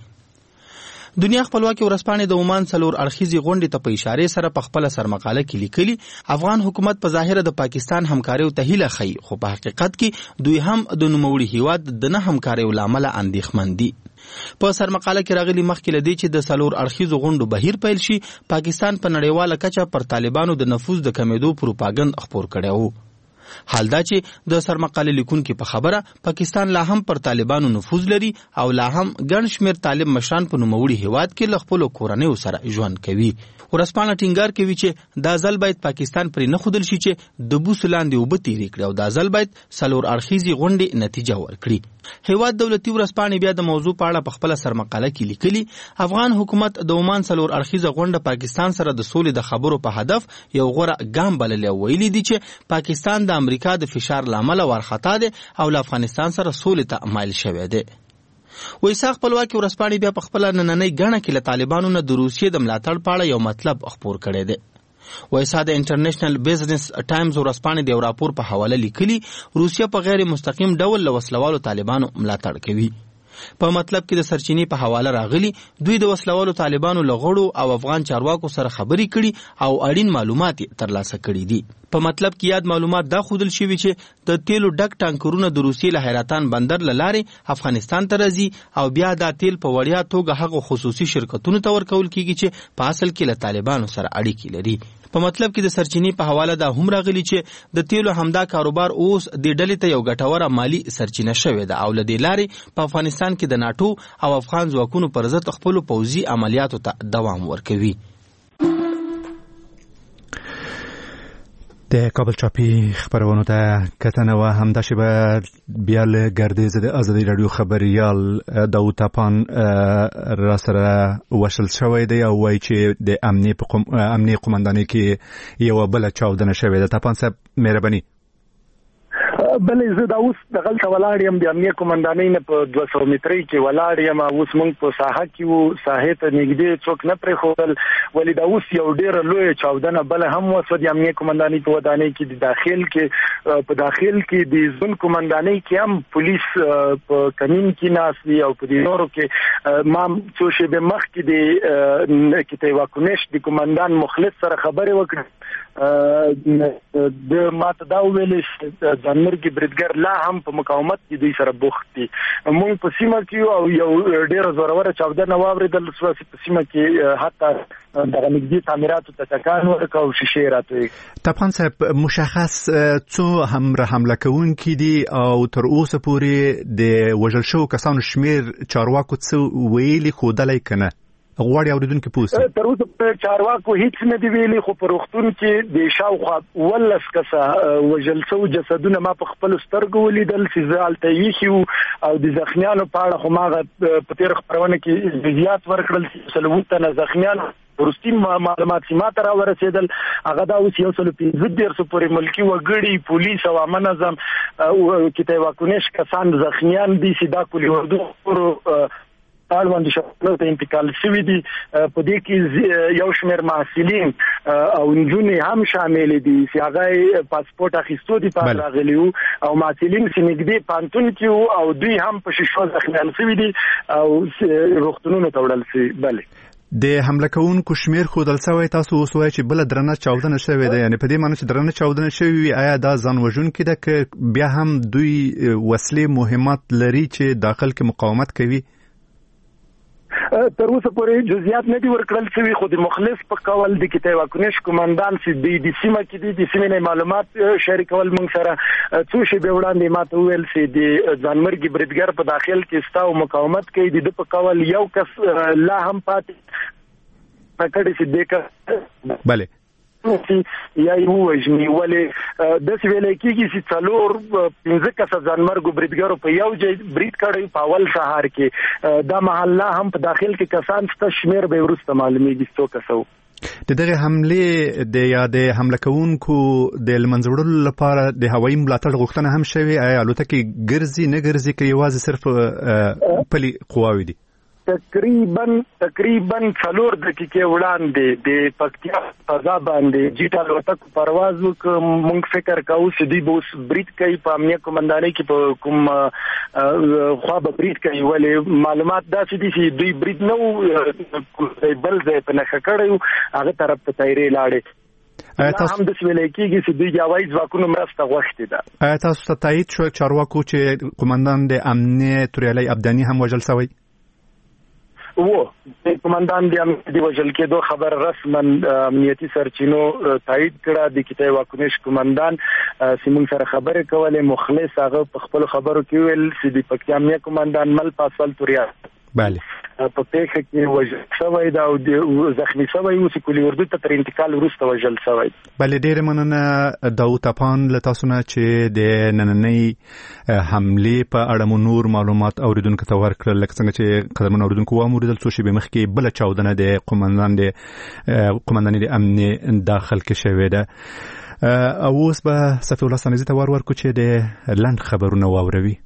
دنیا خپلواکي ورسپانې د عمان سلور اړخیزي غونډې ته په اشاره سره په خپل سرمقاله کې لیکلي افغان حکومت په ظاهر د پاکستان همکاري ته هیله خي، خو په حقیقت کې دوی هم د نوموړي هیواد د نه همکاري لامل اندېښمن دي. په سرمقاله کې راغلي مخکې لدی چې د سلور اړخیزو غونډو بهیر پیل شي، پاکستان په نړیواله کچه پر طالبانو د نفوذ د کمیدو پروپاګند خپور کړی وو. حال دا چې د سرمقاله لیکونکو په خبره پاکستان لا هم پر طالبانو نفوذ لري او لا هم ګڼ شمېر طالب مشران په نوموړي هیواد کې له خپلو کورنیو سره ژوند کوي. ورسپانه ټینګار کوي چې دا ځل باید پاکستان پرې نه ښودل شي چې د بوسو لاندې اوبه تېرې کړي او دا ځل باید سلور اړخیزي غونډې نتیجه ورکړي. هیواد دولتي ورسپانې بیا د موضوع په اړه په خپل سرمقاله کې لیکلي افغان حکومت د عمان سلور اړخیزه غونډه پاکستان سره د سولې د خبرو په هدف یو غوره ګام بللی او ویلي دي چې پاکستان د امریکا د فشار لامل ورخطا دی او له افغانستان سره سولې ته مایل شوی دی. ویسا خپلواکي ورسپانې بیا په خپل نننۍ غاڼه کې له طالبانو نه د روسیې د ملاتړ په اړه یو مطلب خپور کړی دی. ویسا د انټرنیشنل بزنس ټایمز ورسپانې د یو راپور په حواله لیکلي روسیه په غیر مستقیم ډول له وسلوالو طالبانو ملاتړ کوي. په مطلب کې د سرچینې په حواله راغلي دوی د وسلوالو طالبانو لغړو او افغان چارواکو سره خبرې کړي او اړین معلومات ترلاسه کړي دي. په مطلب کې یاد معلومات دا ښودل شوي چې د تیلو ډک ټانکرونه د روسیې له حیرتان بندر له لارې افغانستان ته راځي او بیا دا تیل په وړیا توګه هغو خصوصي شرکتونو ته ورکول کیږي چې په اصل کې له طالبانو سره اړیکې لري. په مطلب کې د سرچینې په حواله دا هم راغلي چې د تیلو همدا کاروبار اوس د ډلې ته یو ګټوره مالی سرچینه شوې ده او له دې لارې په افغانستان کې د ناټو او افغان ځواکونو پر ضد خپلو پوځي عملیاتو ته دوام ورکوي. د کابل چاپی خبرونو ته کتنه و همدا شبه بیا له ګردیز د ازادي رادیو خبريال داوود تپان را سره وشل شوی دی او وایي چې د امنیه قومندانۍ کې یو بل چاودنه شوې ده. تپان صاحب مهرباني. بلې زه دا اوس دغه ولاړ یم د امنیه قومندانۍ نه په 200 مترۍ کې ولاړ یم. اوس موږ په ساحه کې وو، ساحې ته نږدې څوک نه پرېښودل، ولې دا اوس یو ډېره لویه چاودنه بله هم وسوه د امنیه قومندانۍ په ودانۍ کې. د داخل کې په داخل کې د ځون قومندانۍ کې هم پولیس په کمین کې ناست دي او په دې نورو کې ما څو شېبې مخکې د کتیوا کونش د قومندان مخلص سره خبرې وکړې. د ماته دا ویلې د مرګ بریدګر لا هم په مقاومت کې دوی سره بوخت دي. موږ په سیمه کې او یو ډېره زوروره چاودنه واورېدل په سیمه کې، حتی دغه نږدې تعمیراتو ته ټکان ورکړ او شیشې راتوی. تپان صاحب مشخص څو حمله کوونکي دي او تر اوسه پورې د وژل شوو کسانو شمېر چارواکو څه ویلي ښودلی که نه؟ غواړي اوریدونکو پوښتنه. تر اوسه په چارواکو هیڅ نه دی ویلي، خو په روغتون کې د شاوخوا 12 کسه وژل شوي جسدونه ما په خپلو سترګو ولیدل چې زه هلته ایښي وو او د زخمیانو په اړه خو ما هغه په تېره خپرونه کې جزئیات ورکړل چې 30 تنه زخمیان وروستي معلومات چې ما ته راورسېدل هغه دا اوس 115 پورې ملکي وګړي، پولیس او عامه نظم کتیوا کونش کسان زخمیان دي چې دا کلي اردو اړوند شپږ ته انتقال شوي دي. په دې کې یو شمېر محصلین او نجونې هم شامل دي چې هغه پاسپورت اخیستو دي په راغلي وو او محصلین چې نږدې پانتون کې وو او دوی هم په شیشو زخمیان شوي دي او روغتونونو ته وړل شوي. بلې د حمله کوونکو شمیر ښودل شوی، تاسو اوس وایئ چې بله درنه چاودنه شوې ده، یعنې په دې معنی چې درنه چاودنه شوې وي آیا دا ځان وژونکې ده که بیا هم دوی وسلې مهمات لري چې داخل کې مقاومت کوي؟ تر اوسه پورې جزئیات نه دي ورکړل شوی، خو د مخلص په قول د کتای واکنش کمانډان چې د سیمه کې دي د سیمې معلومات شریکول موږ سره څو شی به وړاندې ماته ویل چې د ځانمرګي بریدګر په داخل کې ستا او مقاومت کوي د په قول یو کس لا هم پاتې پکړې چې دغه بله یا یو وجنی ولې د سویل کېږي چې څلور 15 کس ځانمرګو بریدګرو په یو ځای برید کړی په اول سهار کې دا محله هم په داخل کې کسان ست شمیر به ورسته معلومیږي څو کسو د دغه حمله د یا د حمله کوونکو د لمنځوړلو لپاره د هوایي ملاتړ غوښتنه هم شوی، آیا الوتکې ګرځي نه ګرځي کې یوازې صرف پلي قواوي دي؟ تقریبا 4 دقیقې وړاندې د پکتیا فضا باندې جیټ الوتکو پرواز وکړ. موږ فکر کوو چې دوی به اوس برید کوي په امنیه کمانډانۍ کې په کوم خوا به برید کوي، ولې معلومات داسې دي چې دوی برید نه و بل ځای په نښه کړی هغه طرف ته تیارې لاړې. هم د سویل کېږي چې دوی د هوایي ځواکونو مرسته غوښتې ده. آیا تاسو ته تایید شو چارواکو چې قومندان د امنیه توریالی ابداني هم وژل شوی؟ د کمانډان د وژل کېدو خبر رسما امنیتي سرچینو تایید کړه. د کتای واکنش کمانډان سیمون سره خبرې کولې، مخلص هغه په خپل خبرو کې ویل چې د پکتیا امنیه کمانډان مل پاسوال توریا بله په پیښه کې وژل شوی دا او د زخمی شوی او سکولي اردو ته تر انتقال وروسته وژل شوی. بله ډیره مننه داوود اپان له تاسو نه چې د نننۍ حمله په اړه مو نور معلومات اوریدونکو ته ورکړل، لکه څنګه چې قدمن اوریدونکو واموریدل څو شی به مخکې بل چاودنه د قومندان د امن داخل کې شوی ده. او اوس به صفی الله سنزي ته ورکو چې د لند خبرونه واوروي.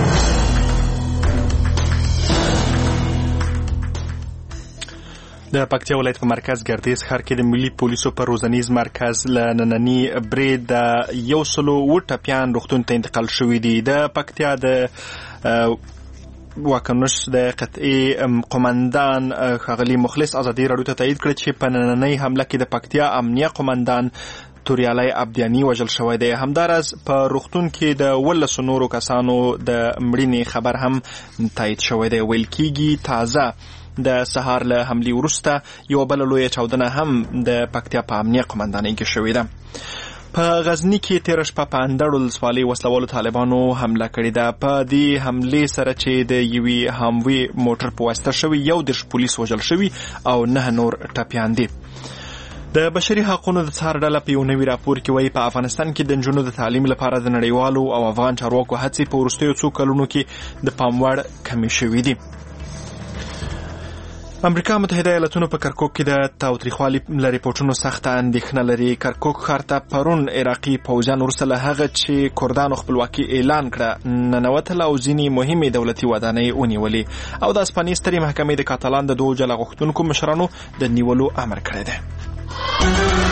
د پکتیا ولایت په مرکز ګردیز ښار کې د ملي پولیسو په روزنیز مرکز له نننی برید د 100 ټپیان روغتون ته انتقال شوي دي. د پکتیا د واکنش د قطعي قومندان ښاغلي مخلص ازادي راډیو ته تایید کړ چې په نننۍ حمله کې د پکتیا امنیه قومندان توریالی ابدیانی وژل شوی دی. همدارس په روغتون کې د 12 نورو کسانو د مړینې خبر هم تایید شوی دی. ویل کېږي تازه د سهار له حملې وروسته یو بل لوی چاودنه هم د پکتیا په امنیه قومندانۍ کې شوې ده. په غزنی کې تیر شپه په اندړ ولسوالۍ وسلوالو طالبانو حمله کړې ده. په دې حملې سره چې د یوې هاموي موټر په واسطه شوی 10 پولیس وژل شوي او 9 نور ټپیان دي. د بشري حقوقو د څار ډله په یو نوي راپور کې وایي په افغانستان کې د نجونو د تعلیم لپاره د نړیوالو او افغان چارواکو هڅې په وروستیو څو کلونو کې د پام وړ کمې شوې دي. امریکا متحده ایالاتونو په کرکوک کې د تاوتریخوالي له ریپورټونو سخته اندېښنه لري. کرکوک ښار ته پرون عراقي پوځیان وروسته له هغه چې کردانو خپلواکي اعلان کړه ننوتل او ځینې مهمې دولتي ودانۍ ونیولې او د اسپانیې سترې محکمې د کاتالان د 2 جلا غوښتونکو مشرانو د نیولو امر کړی دی.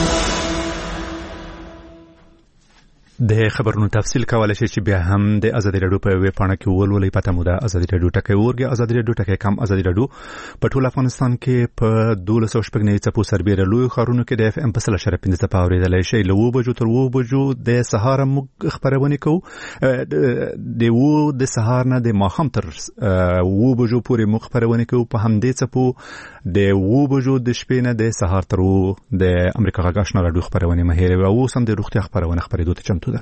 د خبرونو تفصیل کولای شي چې بیا هم د ازادي راډیو په ویب پاڼه کې ولولئ. پته مو ده ازادي راډیو ټکی ورګي ازادي راډیو ټکی کم ازادي راډیو په ټول افغانستان کې په 12 څپو سربېره لوی ښارونو کې د اف ام په 1.15 څپه اوریدلای شي. له 2 بجو تر 2 بجو د سهار موږ خبرونه کوو. د سهار نه د ماښام تر 2 بجو پورې موږ خبرونه کوو په همدې څپو. د 2 بجو د شپې نه د سهار تر د امریکا غږ آشنا راډیو خبرونه مهیره او سم د روغتیا خبرونه خبرېدو ته چمتو ده.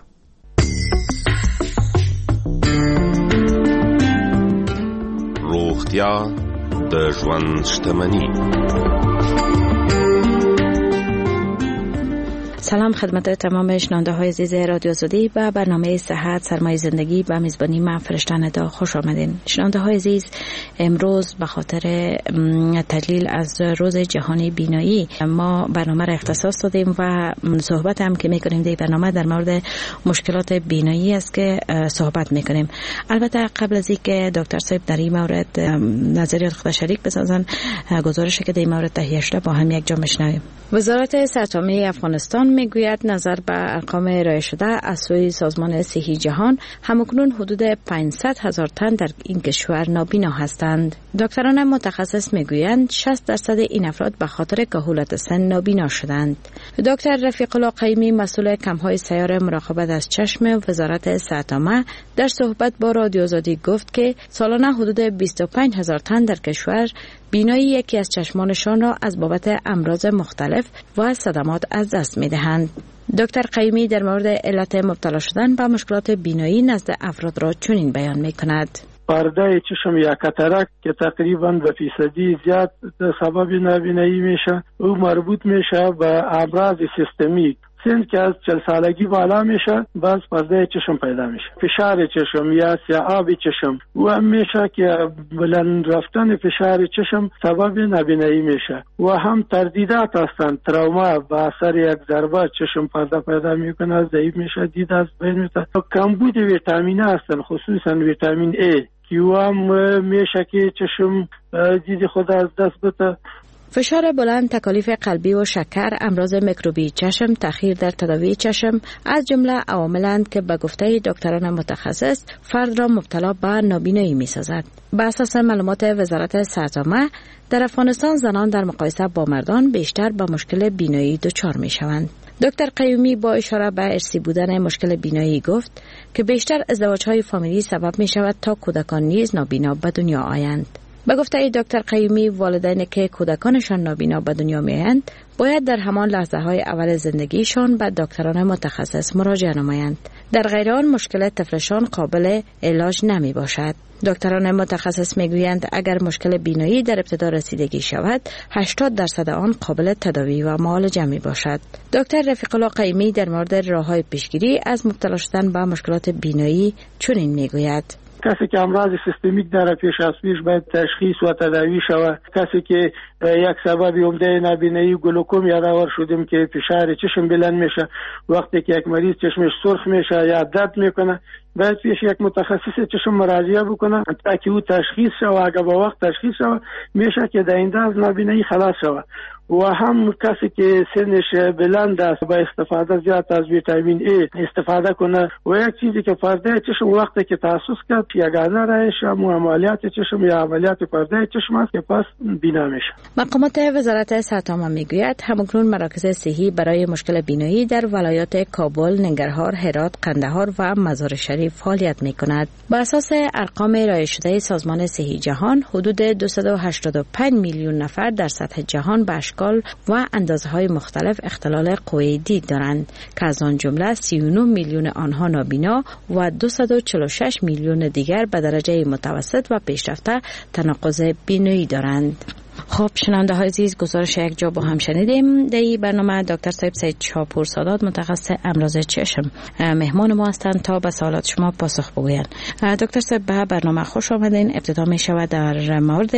روغتیا د ژوند شتمنی. سلام خدمت تمام شنونده های عزیز رادیو آزادی و برنامه صحت سرمایه زندگی با میزبانی من فرشته ندا خوش آمدین. شنونده های عزیز، امروز به خاطر تدلیل از روز جهانی بینایی ما برنامه را اختصاص دادیم و صحبت هم که میکنیم در برنامه در مورد مشکلات بینایی است که صحبت میکنیم. البته قبل از اینکه دکتر صاحب در این مورد نظریات خود شریک بسازن، گزارشی که در این مورد تهیه شده با هم یک جا میشنویم. وزارت صحت عامه افغانستان میگوید نظر به ارقام ارائه شده از سوی سازمان صحی جهان همکنون حدود 500,000 تن در این کشور نابینا هستند. دکتران متخصص میگویند 60% این افراد به خاطر کهولت سن نابینا شدند. دکتر رفیق الله قیمی مسئول کمپ‌های سیار مراقبت از چشم وزارت صحت عامه در صحبت با رادیو آزادی گفت که سالانه حدود 25,000 تن در کشور بینایی یکی از چشمانشان را از بابت امراض مختلف و صدمات از دست می‌دهند. دکتر قیومی در مورد علت مبتلا شدن به مشکلات بینایی نزد افراد را چنین بیان می‌کند: پرده چشم یا کاتاراکت که تقریباً به فیصدی زیاد سبب نابینایی میشه، او مربوط میشه به امراض سیستمیک. سن که از 40 سالگی بالا میشه باز پرده چشم پیدا میشه. فشار چشم یا سیاه چشم و هم میشه که بلند رفتن فشار چشم سبب نابینایی میشه و هم تردیدات هستند. تروما با اثر یک ضربه چشم پرده پیدا میکنه، ضعیف میشه، دید از بین میره. کمبود ویتامین هستند، خصوصا ویتامین A که هم میشه که چشم دید خود از دست بده. فشار بلند، تکالیف قلبی و شکر، امراض میکروبی چشم، تأخیر در تداوی چشم از جمله عواملند که به گفته دکتران متخصص فرد را مبتلا به نابینایی می‌سازد. بر اساس معلومات وزارت صحت عامه در افغانستان زنان در مقایسه با مردان بیشتر به مشکل بینایی دچار می‌شوند. دکتر قیومی با اشاره به ارثی بودن مشکل بینایی گفت که بیشتر ازدواج‌های فامیلی سبب می‌شود تا کودکان نیز نابینا به دنیا آیند. به گفته دکتر قیومی، والدینی که کودکانشان نابینا به دنیا میآیند باید در همان لحظه های اول زندگیشان به دکتران متخصص مراجعه نمایند. در غیر آن مشکل طفلشان قابل علاج نمی باشد. دکتران متخصص میگویند اگر مشکل بینایی در ابتدا رسیدگی شود 80% آن قابل تداوی و معالجه می باشد. دکتر رفیق الله قیومی در مورد راه‌های پیشگیری از مبتلا شدن به مشکلات بینایی چنین میگوید: کسی که امراض سیستمیک داره پیش از پیش باید تشخیص و تداوی شود. کسی که یک سبب عمده نابینایی گلوکوم یادآور شدیم که فشار چشم بلند میشه، وقتی که یک مریض چشمش سرخ میشه یا درد میکنه باید پیش یک متخصص چشم مراجعه بکنه تا که او تشخیص شود. اگر با وقت تشخیص شود میشه که در آینده از نابینایی خلاص شود. و هم کسی که سنش بلند است با استفاده زیاد از ویتامین A استفاده کنه و یک چیزی که پرده چشم وقتی که تاسیس کرد یگانه راهش عملیات چشم یا عملیات پرده چشم است که پس بینا میشه. مقامات وزارت صحت عامه میگوید همکنون مراکز صحی برای مشکل بینایی در ولایات کابل، ننگرهار، هرات، قندهار و مزار شریف فعالیت میکند. بر اساس ارقام ارائه شده سازمان صحی جهان حدود 285 میلیون نفر در سطح جهان به اشکال و اندازه‌های مختلف اختلال قوه دید دارند که از آن جمله 39 میلیون آنها نابینا و 246 میلیون دیگر به درجه متوسط و پیشرفته تناقض بینایی دارند. خب شنونده های عزیز، گزارش یک جا با هم شنیدیم. در این برنامه دکتر صاحب سید شاپور سادات متخصص امراض چشم مهمان ما هستند تا به سوالات شما پاسخ بگویند. دکتر صاحب به برنامه خوش آمدین. ابتدا می شود در مورد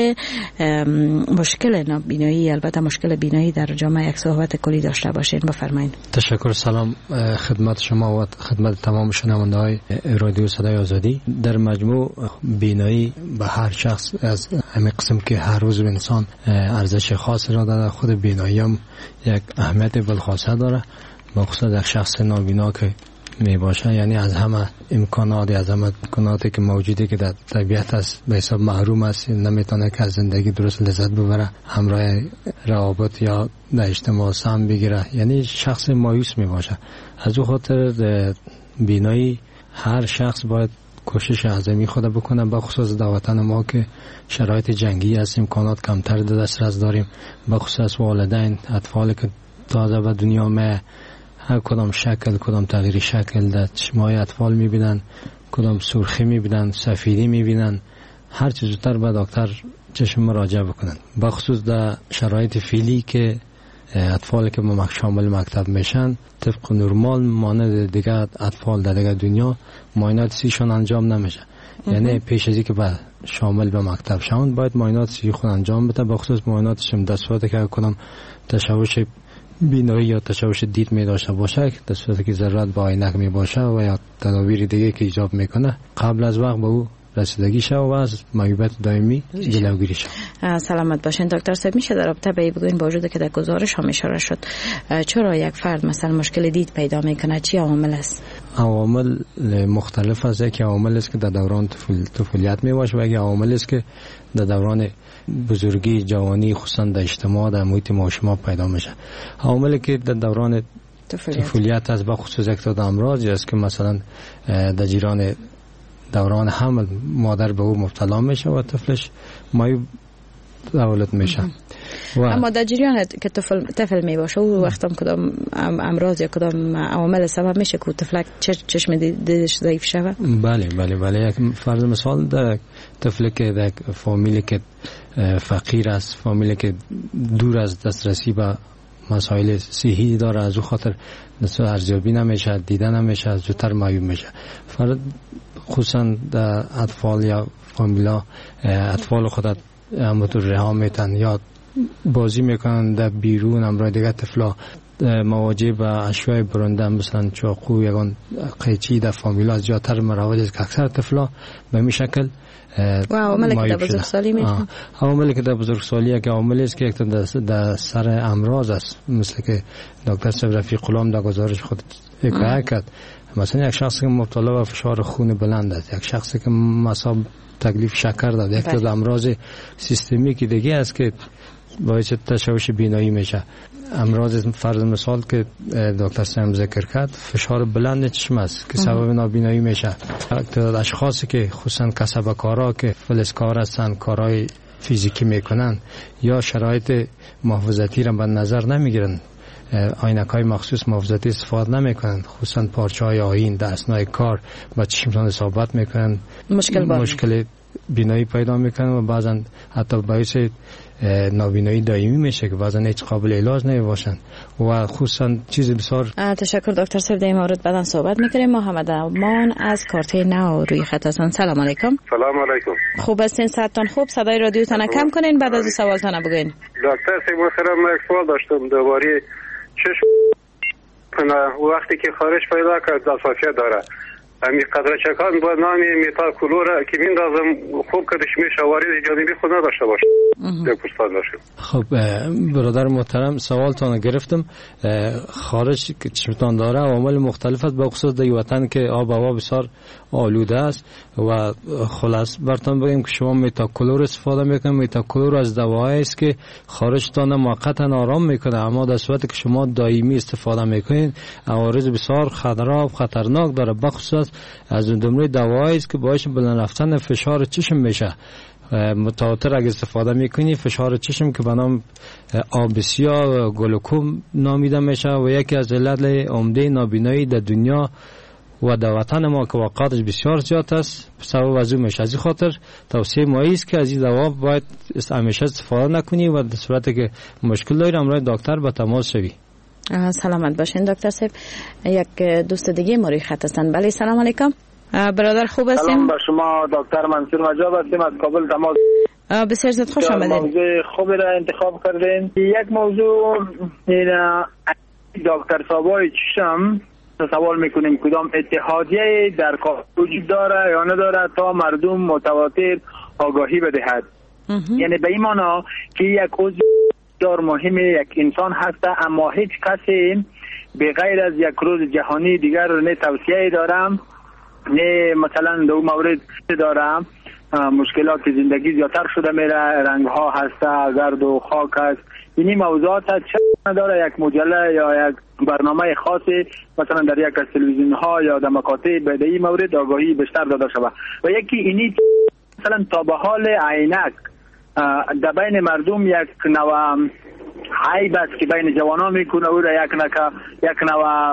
مشکل نابینایی، البته مشکل بینایی در جامعه یک صحبت کلی داشته باشین. بفرمایید. تشکر. سلام خدمت شما و خدمت تمام شنونده های رادیو صدای آزادی. در مجموع بینایی به هر شخص از همین قسم که هر روز انسان ارزش خاصی را داره، خود بینایی هم یک اهمیت بالخاصه داره، بخصوص یک شخص نابینا که می باشه، یعنی از همه امکانات که موجوده که در طبیعت است به حساب محروم است، نمیتونه که از زندگی درست لذت ببره، همراه روابط یا در اجتماع سهم بگیره، یعنی شخص مایوس می باشه. از او خاطر بینایی هر شخص باید کوشش اعظمی خود بکنه، بخصوص در وطن ما که شرایط جنگی است، امکانات کمتر در دسترس داریم، بخصوص والدین اطفال که تازه به دنیا می هر کدام شکل، کدام تغییر شکل در چشمای اطفال میبینن، کدام سرخی میبینن، سفیدی میبینن، هر چیز زودتر به دکتر چشم مراجعه بکنن. بخصوص در شرایط فعلی که اطفال که شامل مکتب میشن طبق نرمال مانند دیگه اطفال در دیگه دنیا معاینات سیشون انجام نمیشه. یعنی پیش از اینکه شامل به مکتب شون باید معاینات سی خود انجام بده. بخصوص معایناتش در صورتی که کنم تشوش بینایی یا تشوش دید می داشته باشه، در صورتی که ضرورت با عینک می باشه و یا تدابیر دیگه که ایجاب میکنه قبل از وقت به او رسیدگی شد و از معیوبیت دائمی جلوگیری شد. سلامت باشین دکتر صاحب. میشه در رابطه به بگوین با وجود که در گزارش هم اشاره شد چرا یک فرد مثلا مشکل دید پیدا میکنه، چی عوامل است؟ عوامل مختلف است. یک عوامل است که در دوران طفولیت می باشه و یک عوامل است که در دوران بزرگی، جوانی، خصوصا در اجتماع، در محیط معاشرت پیدا میشه. عواملی که در دوران طفولیت است، با خصوص یک تعداد امراض است که مثلا در جریان دوران حمل مادر به او مبتلا میشه و طفلش مایوب تولد میشه. اما در جریان که طفل می باشه او وقتم کدام امراض یا کدام عوامل سبب میشه که طفلک چشم دیدش ضعیف شود؟ بله یک فرض مثال در طفل که در فامیلی که فقیر است، فامیلی که دور از دسترسی به مسائل صحی داره، از او خاطر ارزیابی نمیشه، دیدن نمیشه، زودتر معیوب میشه. فرض خصوصا در اطفال یا فامیلا اطفال خودت همونطور رها میتن یا بازی میکنن در بیرون، امرای دیگه طفلا مواجه به اشیاء برنده مثلا چاقو یگان قیچی در فامیلا از زیادتر مراحل است که اکثر طفلا به این شکل و عواملی که در بزرگسالی میتونن. عواملی که در بزرگسالی که عاملی است که یک در سر امراض است، مثل که دکتر صاحب رفیق غلام در گزارش خود حکایت کرد. مثلا یک شخصی که مبتلا به فشار خون بلند است، یک شخصی که مصاب تکلیف شکر داره، یک تا امراض سیستمیکی دیگه است که باعث تشوش بینایی میشه. امراض فرض مثال که دکتر سام ذکر کرد، فشار بلند چشم است که سبب نابینایی میشه. تعداد اشخاصی که خصوصا کسبکارا که فلزکار هستن، کارهای فیزیکی میکنن یا شرایط محافظتی را به نظر نمیگیرن، عینک‌های مخصوص محافظتی استفاده نمیکنن، خصوصا پارچه‌های آیین در اثنای کار با چشمشان اصابت میکنن، مشکل بینایی پیدا میکنن و بعضا حتی باعث نابینایی دائمی میشه که بعضا هیچ قابل علاج نمیباشن و خصوصا چیز بسیار. تشکر دکتر صاحب. در این مورد بعداً صحبت میکنیم. محمد امان از کارته نو روی خط هستن. سلام علیکم. سلام علیکم. خوب هستین؟ صحتتان خوب؟ صدای رادیوتان کم کنین بعد از سوالتان بگین. دکتر صاحب محترم، یک سوال داشتم درباره چشم. وقتی که خارش پیدا کرد دستافیه داره، امی قدرچکان با نام میتال کلور که میندازم خوب کدش میشه وارد جانبی خود نداشته باشه. خب برادر محترم، سوالتان گرفتم. خارج که چشمتان داره عوامل مختلف است، به خصوص در وطن که آب و هوا بسیار آلوده است و خلاص براتون بگیم که شما میتاکلور استفاده میکنید. میتاکلور از دوایی است که خارجتان موقتا آرام میکنه، اما در صورتی که شما دائمی استفاده میکنید عوارض بسیار خطرناک داره. بخصوص از جمله دوایی است که باعث بلند رفتن فشار چشم میشه. متواتر اگه استفاده میکنی فشار چشم که به نام آبسیا گلوکوم نامیده میشه و یکی از علت عمده نابینایی در دنیا و در وطن ما که واقعاتش بسیار زیاد است سبب از اون میشه. از این خاطر توصیه ما است که از این دوا باید همیشه استفاده نکنی و در صورتی که مشکل داری امروز دکتر با تماس شوی. سلامت باشین دکتر صاحب. یک دوست دیگه موری خط هستن. بله سلام علیکم. برادر خوب هستین؟ سلام با شما دکتر منصور مجاب هستیم از کابل تماس. بسیار زود خوش آمدید. موضوع خوبی را انتخاب کردین. یک موضوع این دکتر صاحبای چشم سوال میکنیم کدام اتحادیه در کار وجود داره یا نداره تا مردم متواتر آگاهی بدهد. یعنی به این معنا که یک عضو بسیار مهم یک انسان هست اما هیچ کسی به غیر از یک روز جهانی دیگر نه توصیه دارم نه مثلا دو مورد دارم مشکلات زندگی زیادتر شده میره، رنگ ها هسته، گرد و خاک است. اینی موضوعات چه نداره یک مجله یا یک برنامه خاصی مثلا در یک از تلویزیون ها یا در مکاتب به این مورد آگاهی بیشتر داده شود. و یکی اینی مثلا تا به حال عینک در بین مردم یک نوع عیب است که بین جوانان میکنه او را یک نوع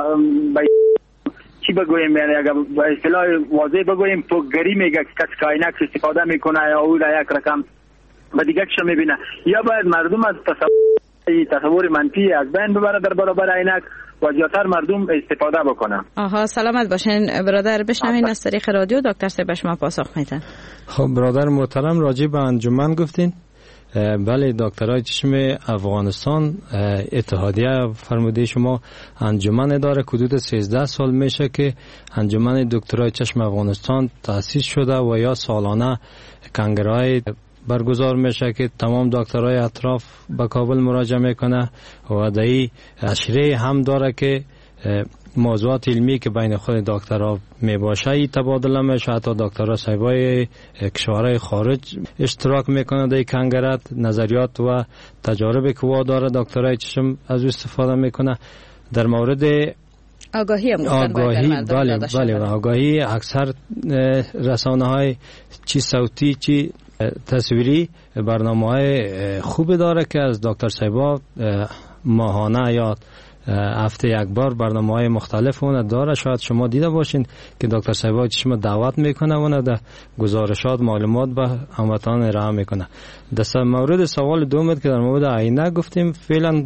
چی بگویم، یعنی اگر با اصطلاح واضح بگویم پوکگری میگه کسی که عینک استفاده میکنه یا او را یک رقم و دیگه چه میبینه. یا باید مردم از تصور منفی از بین ببره در برابر عینک و زیادتر مردم استفاده بکنه. سلامت باشین برادر. بشنوین از طریق رادیو دکتر صاحب شما پاسخ میدن. خب برادر محترم راجع به انجمن گفتین. بله دکترای چشم افغانستان اتحادیه فرموده شما انجمن داره. حدود 13 سال میشه که انجمن دکترای چشم افغانستان تأسیس شده و یا سالانه کنگره‌های برگزار میشه که تمام دکترای اطراف به کابل مراجعه میکنه و دایی اشریه هم داره که موضوعات علمی که بین خود دکترها میباشه ای تبادله میشه. حتی دکترها صاحبای کشورهای خارج اشتراک میکنه در کنگرات، نظریات و تجارب که وا داره دکترای چشم از استفاده میکنه. در مورد آگاهی هم بله آگاهی اکثر رسانه‌های چی صوتی چی تصویری برنامه‌های خوب داره که از دکتر صاحبا ماهانه یا هفته یک بار برنامه‌های مختلف اون داره. شاید شما دیده باشین که دکتر صاحبا شما دعوت میکنه و در گزارشات معلومات به هموطنان ارائه میکنه. در مورد سوال دوم که در مورد آینه گفتیم، فعلا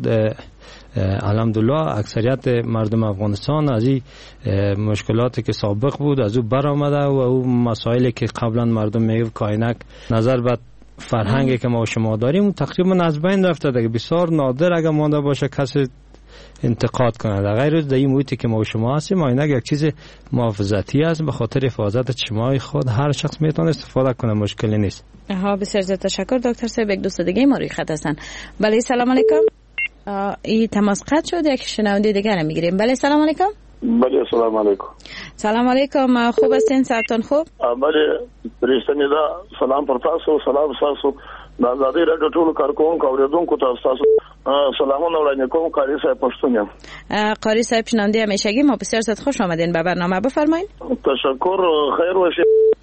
الحمدلله اکثریت مردم افغانستان از این مشکلاتی که سابق بود از او برآمده و او مسائلی که قبلا مردم میگفت که عینک نظر به فرهنگی که ما و شما داریم تقریبا از بین رفته دیگه. بسیار نادر اگر مانده باشه کسی انتقاد کنه. در غیر از این محیطی که ما و شما هستیم عینک یک چیز محافظتی است، به خاطر حفاظت اجتماعی خود هر شخص میتونه استفاده کنه، مشکلی نیست. بسیار زیاد تشکر دکتر صاحب. یک دوست دیگه ما روی خط هستن. بله سلام علیکم. این تماس قطع شد، یک شنونده دیگر رو میگیریم. بله سلام علیکم. بله سلام علیکم. سلام علیکم، خوب هستین؟ ساعتون خوب؟ بله پرېستنی دا سلام پر تاسو، سلام تاسو د آزادۍ راډیو ټولو کارکونکو اوریدونکو تاسو سلامونه وړاندې کوم. قاری صاحب پښتون یم. قاری صاحب شنونده همیشگی ما، بسیار زیاد خوش آمدین به برنامه. بفرمایید. تشکر، خیر وشه.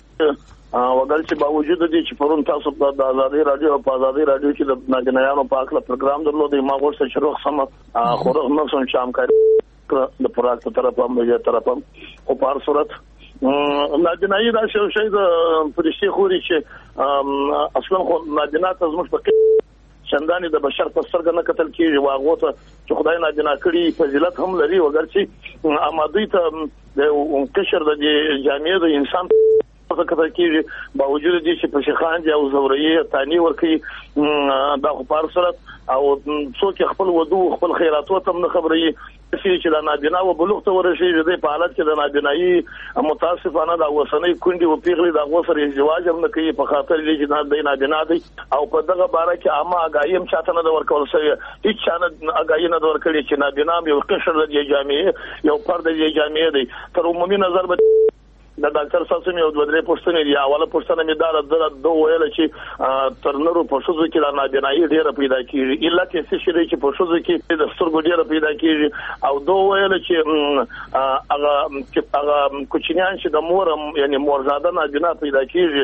وګل چې باوجود دي چې پرون تاسو د آزادۍ راډیو او آزادۍ راډیو کې د ناجنایانو په اړه پروګرام درلودي، ما غوښتل چې روغ سم خورغ نو څنګه شام کړ د پراک طرفم یې طرفم او په هر صورت ناجنایي دا شی د فرشتي خوري چې اصلا خو ناجنات زموږ په چنداني د بشر په سترګه نه کتل کیږي، واغو ته چې خدای ناجنا کړی فضیلت هم لري، وګر چې آمادی ته د کشر د جامعې د انسان کتل کیږي، باوجود دې چې په شيخان دي او زوري تانی ورکی دا خو په صورت او څوک خپل ودو خپل خیراتو ته نه خبري چې د نابینا او بلوغ ته ورشي د په حالت کې د نابینایي متاسفانه د وسنۍ کونډي او پیغلي د غوسر ازدواج هم نه کوي په خاطر دې چې د نابینا دي او په دغه باره کې عامه اگاهي هم چاته نه ورکول شوی، هیڅ چانه اگاهي نه ورکړي چې نابینا یو قشر د جامعې یو فرد د جامعې دی. تر عمومي نظر به د ډاکټر ساسو یو د درې پوښتنې دی. اوله پوښتنه مې دا د ویل چې تر نورو په شوزو کې د نابینایي ډیره پیدا کیږي، الا چې څه شي چې په شوزو کې د سترګو ډیره پیدا کیږي، او دوه ویل چې هغه کوچنیان چې د مور یعنی مورزاده نابینا پیدا کیږي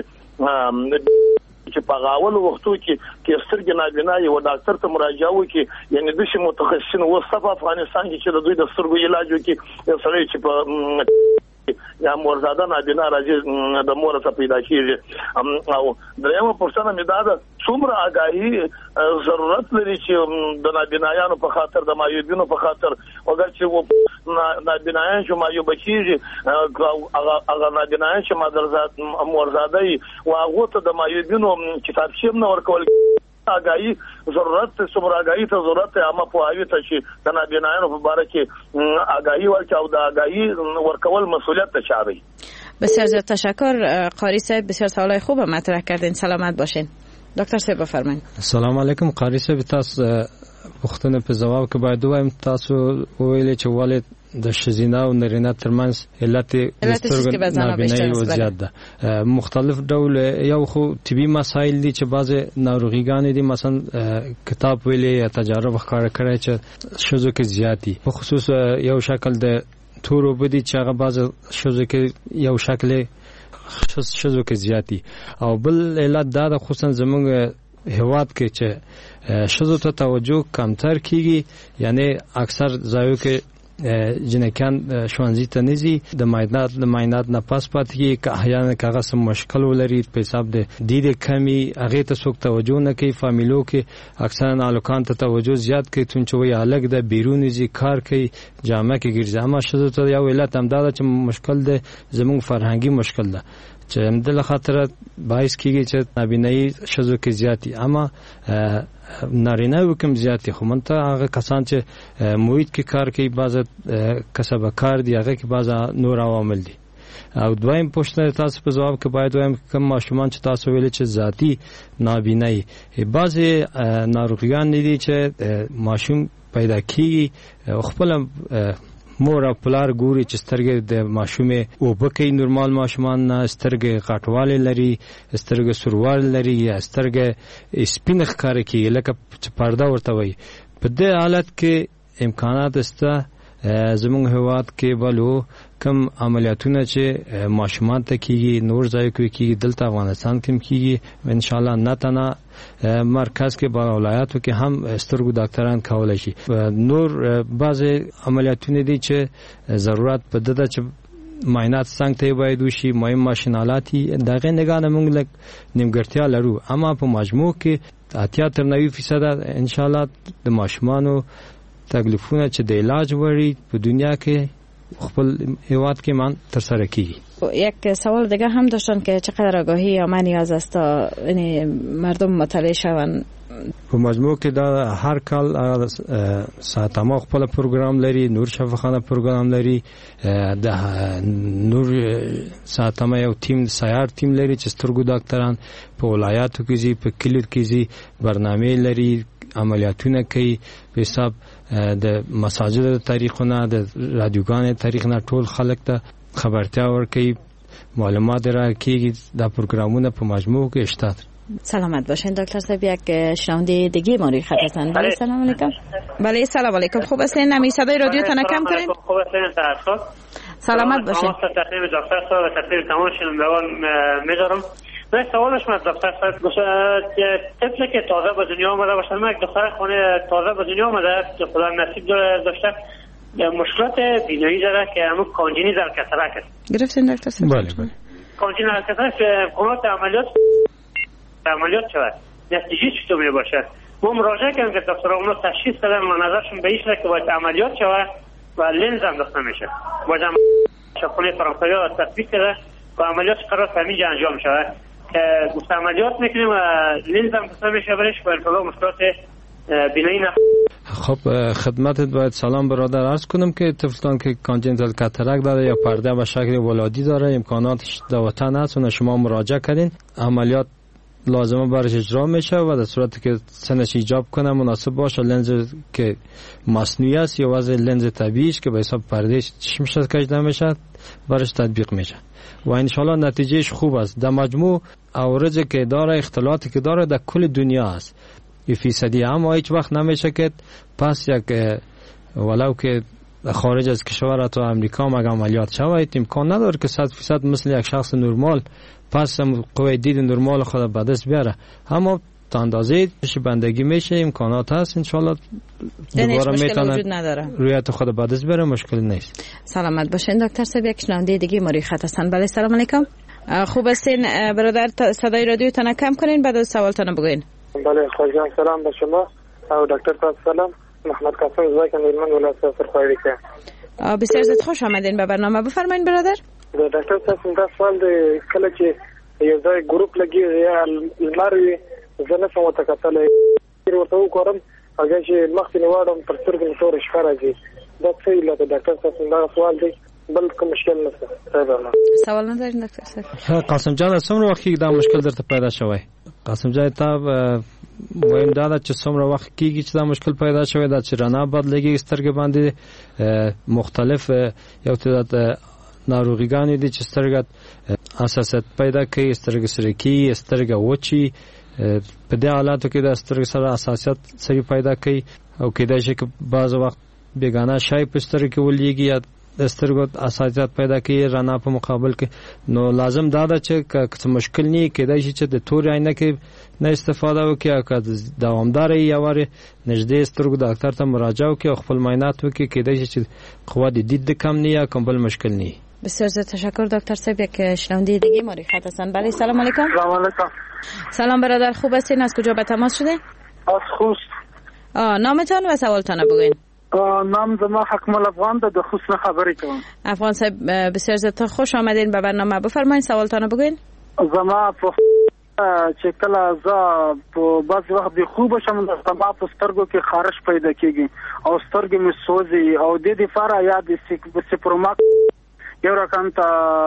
چې په غاول وختو کې سترګې نابینا یو ډاکټر ته مراجعه وکړي، یعنی د شي متخصصین وسط افغانستان کې چې د دوی د سترګو علاج وکړي، یو سړی چې په یا مورزاده نابینا راځي د مور ته پیدا کیږي. او درېمه پوښتنه مې دا ده څومره آگاهي ضرورت لري چې د نابینایانو په خاطر د مایوبینو په خاطر وګر چې نابینایان چې مایوب کیږي هغه نابینایان چې مورزاده او هغه ته د مایوبینو کتابچې نه ورکول آگاهی ضرورت څومره آگاهی ته ضرورت عامه پوهاوی ته چې د نابینایانو په اړه کې آگاهی ورکړي او د آگاهی ورکول مسئولیت ته چاري. بسیار زیاد تشکر قاری صاحب، بسیار سوالای خوب مطرح کردین. سلامت باشین. دکتر صاحب بفرمایید. سلام علیکم. قاری صاحب تاسو پوښتنه په جواب کې باید وایم تاسو ویلې چې والد د شزینه او نرینه ترمنځ علت نابینایی او زیات ده. مختلف ډول یو خو طبي مسایل دي چې بعض ناروغیګان دي، مثلا کتاب ویلې یا تجارب ښکار کړی چې شزو کې زیاتی په خصوص یو شکل د تورو بدی چې هغه بعض شزو کې یو شکل شزو کې زیاتی، او بل علت دا د خصوصا زمونږ هواد کې چې شزو ته توجه کمتر کیږي، یعنی اکثر ځایو کې جنکان شوانزی ته نزي د معاینات نه پاس پاتې کې احیانا کاغه سم مشکل ولري په حساب د دید کمی هغه ته څوک توجه نه کوي. فامیلو کې اکثر الکان ته توجه زیات کوي، تون چې وی الګ د بیرونی زی کار کوي جامه کې ګرځي. اما شزو ته یو علت هم دا چې مشکل ده، زموږ فرهنګي مشکل ده چې همدل خاطر باعث کیږي چې نابینایی شزو کې زیاتی، اما نارینه وکم زیاتی. خو منته هغه کسان چې محیط کې کار کوي، بعض کسب کار دی، هغه کې بعض نور عوامل دي. او دویم پوښتنه تاسو په جواب کې باید وایم کوم ماشومان چې تاسو ویل چې ذاتی نابینایی بعض ناروغیان دي چې ماشوم پیدا کیږي خپل مور او پلار ګوري چې سترګې د ماشومې او بکې نورمال ماشومان نه سترګې غټواله لري، سترګې سروال لري، یا سترګې سپین ښکار کوي لکه پرده ورته وي. په دې حالت کې امکانات سته زموږ هیواد کې بلو کم عملیاتونه چې ماشومان ته کیږي نور ځای کې کیږي دلته افغانستان کې کیږي ان شاء الله نه تنه مرکز کې با ولایاتو کې هم سترګو ډاکټران کولای شي نور بعض عملیاتونه دي چې ضرورت په دده چې معاینات څنګه ته باید وشي مهم ماشینالاتي دغه نگاه موږ لک نیمګړتیا لرو اما په مجموع کې 80-90% ان شاء الله د ماشومانو تکلیفونه چې د علاج وړي په دنیا کې خپل هیواد کې من تر سره کیږي. یک سوال دیگه هم داشتن که چقدر آگاهی یا من نیاز است تا مردم مطلع شوند؟ په مجموع کې دا هر کال ساعتما خپل پروګرام لري نور شفاخانه پروګرام لري د نور ساعتما یو ټیم سیار ټیم لري چې سترګو ډاکټران په ولایاتو کې زی په کلیو کې زی برنامه لري عملیاتونه کوي په حساب د مساجد تاریخونه د رادیوګان تاریخونه ټول خلک ته خبرتیا ورکوي معلومات راکوي دا پروګرامونه په مجموع کې شته. سلامت باشین دکتر صاحب یک شنونده دیگه ما روی خط هستند. بله سلام علیکم. بله سلام علیکم خوب هستین نمی صدای رادیو تون کم کنین. خوب هستین تاسو سلامت باشین. تقریبا دکتر صاحب تقریبا تمام شنوندگان میذارم. من سوالش من دکتر صاحب طفلی که تازه به دنیا آمده باشه من یک دختر خونه تازه به دنیا آمده که خدا نصیب داشته مشکلات بینایی داره که همون کانجینی در کاتاراکت است. گرفتین دکتر صاحب؟ بله. کانجینی در کاتاراکت قنات عملیات شود نتیجه چطور می باشه ما مراجعه کردیم که دکتر اونا تشخیص دادن و نظرشون به این شده که باید عملیات شود و لنز هم داشته میشه باید خونه فرانسوی ها تطبیق کرده و عملیات قرار همینجا انجام شود که گفت عملیات میکنیم و لنز هم داشته میشه برش و انشاءالله مشکلات بینایی خب خدمتت باید سلام برادر عرض کنم که طفلان که کانجنتال کاتاراک داره یا پرده به شکل ولادی داره امکاناتش دواتن هست و شما مراجعه کردین عملیات لازمه برش اجرا میشه و در صورتی که سنش ایجاب کنه مناسب باشه لنز که مصنوعی است یا وضع لنز طبیعیش که به حساب پرده چشمش کج نمیشه برش تطبیق میشه و انشالله نتیجهش خوب است. در مجموع عوارضی که داره اختلاطی که داره در کل دنیا است فیصدی اما هیچ وقت نمیشه که پس یک ولو که خارج از کشور تو امریکا مگه عملیات شود امکان نداره که 100% مثل یک شخص نرمال پس قوی دید نرمال خود به دست بیاره اما تا اندازه بندگی میشه امکانات هست انشالله دوباره میتونه رویت خود به دست بیاره مشکل نیست. سلامت باشین دکتر صاحب یک شنونده دیگه ما روی خط هستن. بله سلام علیکم. خوب هستین برادر صدای رادیو تون کم کنین بعد از سوالتون بگوین. بله خواجان سلام به شما او دکتر صاحب سلام محمد قاسم زاکن ایلمان ولایت سرخوایی که بسیار زیاد خوش آمدین به برنامه بفرمایید برادر. دکتر صاحب دا سوال دی کله چې یو ځای ګروپ لګي یا لمر وي زه نه سم وتکتل ورته وکړم هغه چې مخکې واړم پر سترګې تور شپه راځي دا څه لته دکتر صاحب دا سوال دی بل کوم مشکل نشته. سوال نه دارین دکتر صاحب. قاسم جان څومره وخت دا مشکل درته پیدا شوی؟ قاسم جان تا مهم دا چې څومره وخت کېږي چې دا مشکل پیدا شوی دا چې رڼا بدلېږي سترګې باندې مختلف یو تعداد ناروغیګانې دي چې سترګې حساسیت پیدا کوي سترګې سره کیږي سترګې وچي په دې حالاتو کې د سترګې سره حساسیت سړي پیدا کوي او کېدای شي چې بعض وخت بیگانه شی په سترګې کې ولېږي یا د سترګو حساسیت پیدا کوي رڼا په مقابل کې نو لازم دا ده چې که مشکل نه کېدای شي چې د تورې عینکې نه استفاده وکړي او که دوامدار یې یوارې نږدې سترګو ډاکټر ته مراجعه وکړي او خپل معاینات وکړي کېدای شي چې قوه د دید کم نه یا کوم بل مشکل نه. بسیار زیاد تشکر دکتر صاحب. یک شنونده دیگه ما روی خط هستن. بله سلام علیکم. سلام علیکم. سلام برادر خوب هستین از کجا به تماس شدین؟ از خوست. نامتان و سوالتان بگوین. نام زما حکمل افغان د خوست نه خبرې کوم. افغان صاحب بسیار زیاد خوش آمدین به برنامه بفرمایید سوالتان بگوین. زما په چې کله زه په بعض وخت د خوب شم د زما په سترګو کې خارش پیدا کیږي او سترګې مې سوځي او د دې لپاره یا د سپروماک یو رقم ته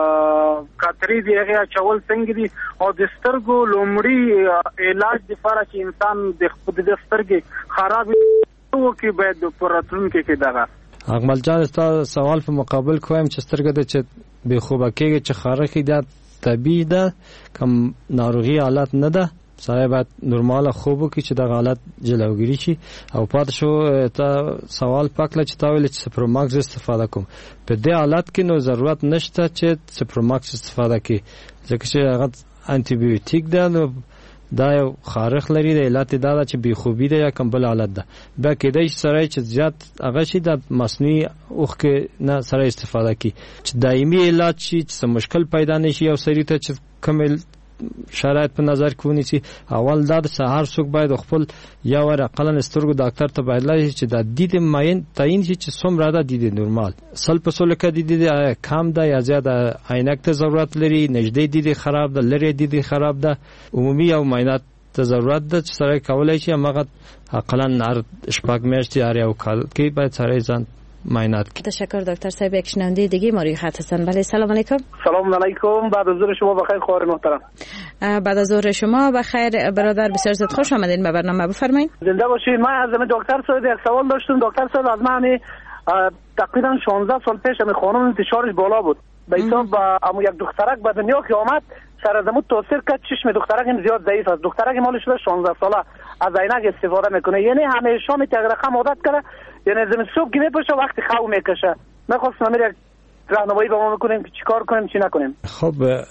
کاتری دی هغه چول څنګه دي او د سترګو لومړی علاج د لپاره چې انسان د خپل د سترګې خراب وکي باید په راتلونکي کې دغه اکمل جان تاسو سوال په مقابل کوم چې سترګې د چې به خوبه کېږي چې خارخي د طبيعي ده کوم ناروغي حالت نه ده سره باید نرمال خوبه که در حالت جلوگیری شي او پاتشو تا سوال پکله چې تا ویل چې سپروماکس استفاده کوم په دې حالت کې نو ضرورت نشته چې سپروماکس استفاده کی ځکه چې هغه انټي بیوټیک ده نو دا یو خارخ لري د علت دا چې بی خوبی ده یا کوم بل حالت ده بیا کېدای شي سره چې زیات هغه شي د مصنوعي اوخ کې نه سره استفاده کی چې دایمي علاج شي چې مشکل پیدا نشي او سری ته چې کمل شرایط په نظر کې ونیسي اول دا د سهار څوک باید خپل یا ور اقلن سترګو ډاکټر ته باید لای چې د دید معین تعین شي چې څومره د دید نورمال سل په سل کې دید کم ده یا زیاده عینک ته ضرورت لري نږدې دید خراب ده لری دید خراب ده عمومي او معاینات ته ضرورت ده چې سره کولای شي هغه اقلن هر شپږ میاشتې هر یو کال کې باید سره ځان معاینات کی. تشکر دکتر صاحب. یک شنونده دیگه ما روی خط هستن. بله سلام علیکم. سلام علیکم. بعد از ظهر شما بخیر خواهر محترم. بعد از ظهر شما بخیر برادر. بسیار زود خوش آمدین به برنامه. بفرمایید. زنده باشید. من از دکتر صاحب یک سوال داشتم. دکتر صاحب از من تقریبا 16 سال پیش می خانم انتشارش بالا بود. به حساب اما یک دخترک به دنیا که آمد سر از مود تاثیر کرد. چشم دخترک زیاد ضعیف است. دخترک مال شده 16 ساله از عینک استفاده میکنه. یعنی همیشه می تگرخم عادت کرده. یعنی زمین صبح که میپوشه وقتی خواب میکشه. میخواستم امیر یک راهنمایی به ما میکنیم که چیکار کنیم چی نکنیم. خب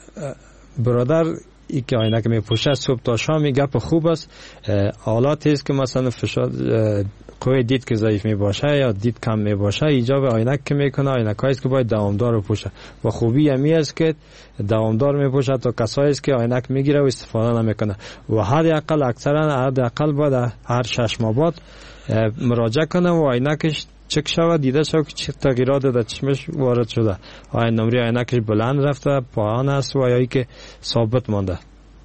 برادر ای که عینک میپوشه صبح تا شام گپ خوب است. حالاتی است که مثلا فشار قوه دید که ضعیف می باشه یا دید کم می باشه ایجاب عینک که میکنه عینکایی است که باید دوامدار بپوشه و خوبی همی است که دوامدار میپوشه تا کسایی است که عینک میگیره و استفاده نمیکنه و هر اقل اکثرا هر اقل باید هر 6 ماه بعد مراجعه کنه و عینکش چک شود دیده شود که چه تغییرات در چشمش وارد شده آیا نمره عینکش بلند رفته پایان است و یا ای که ثابت مانده.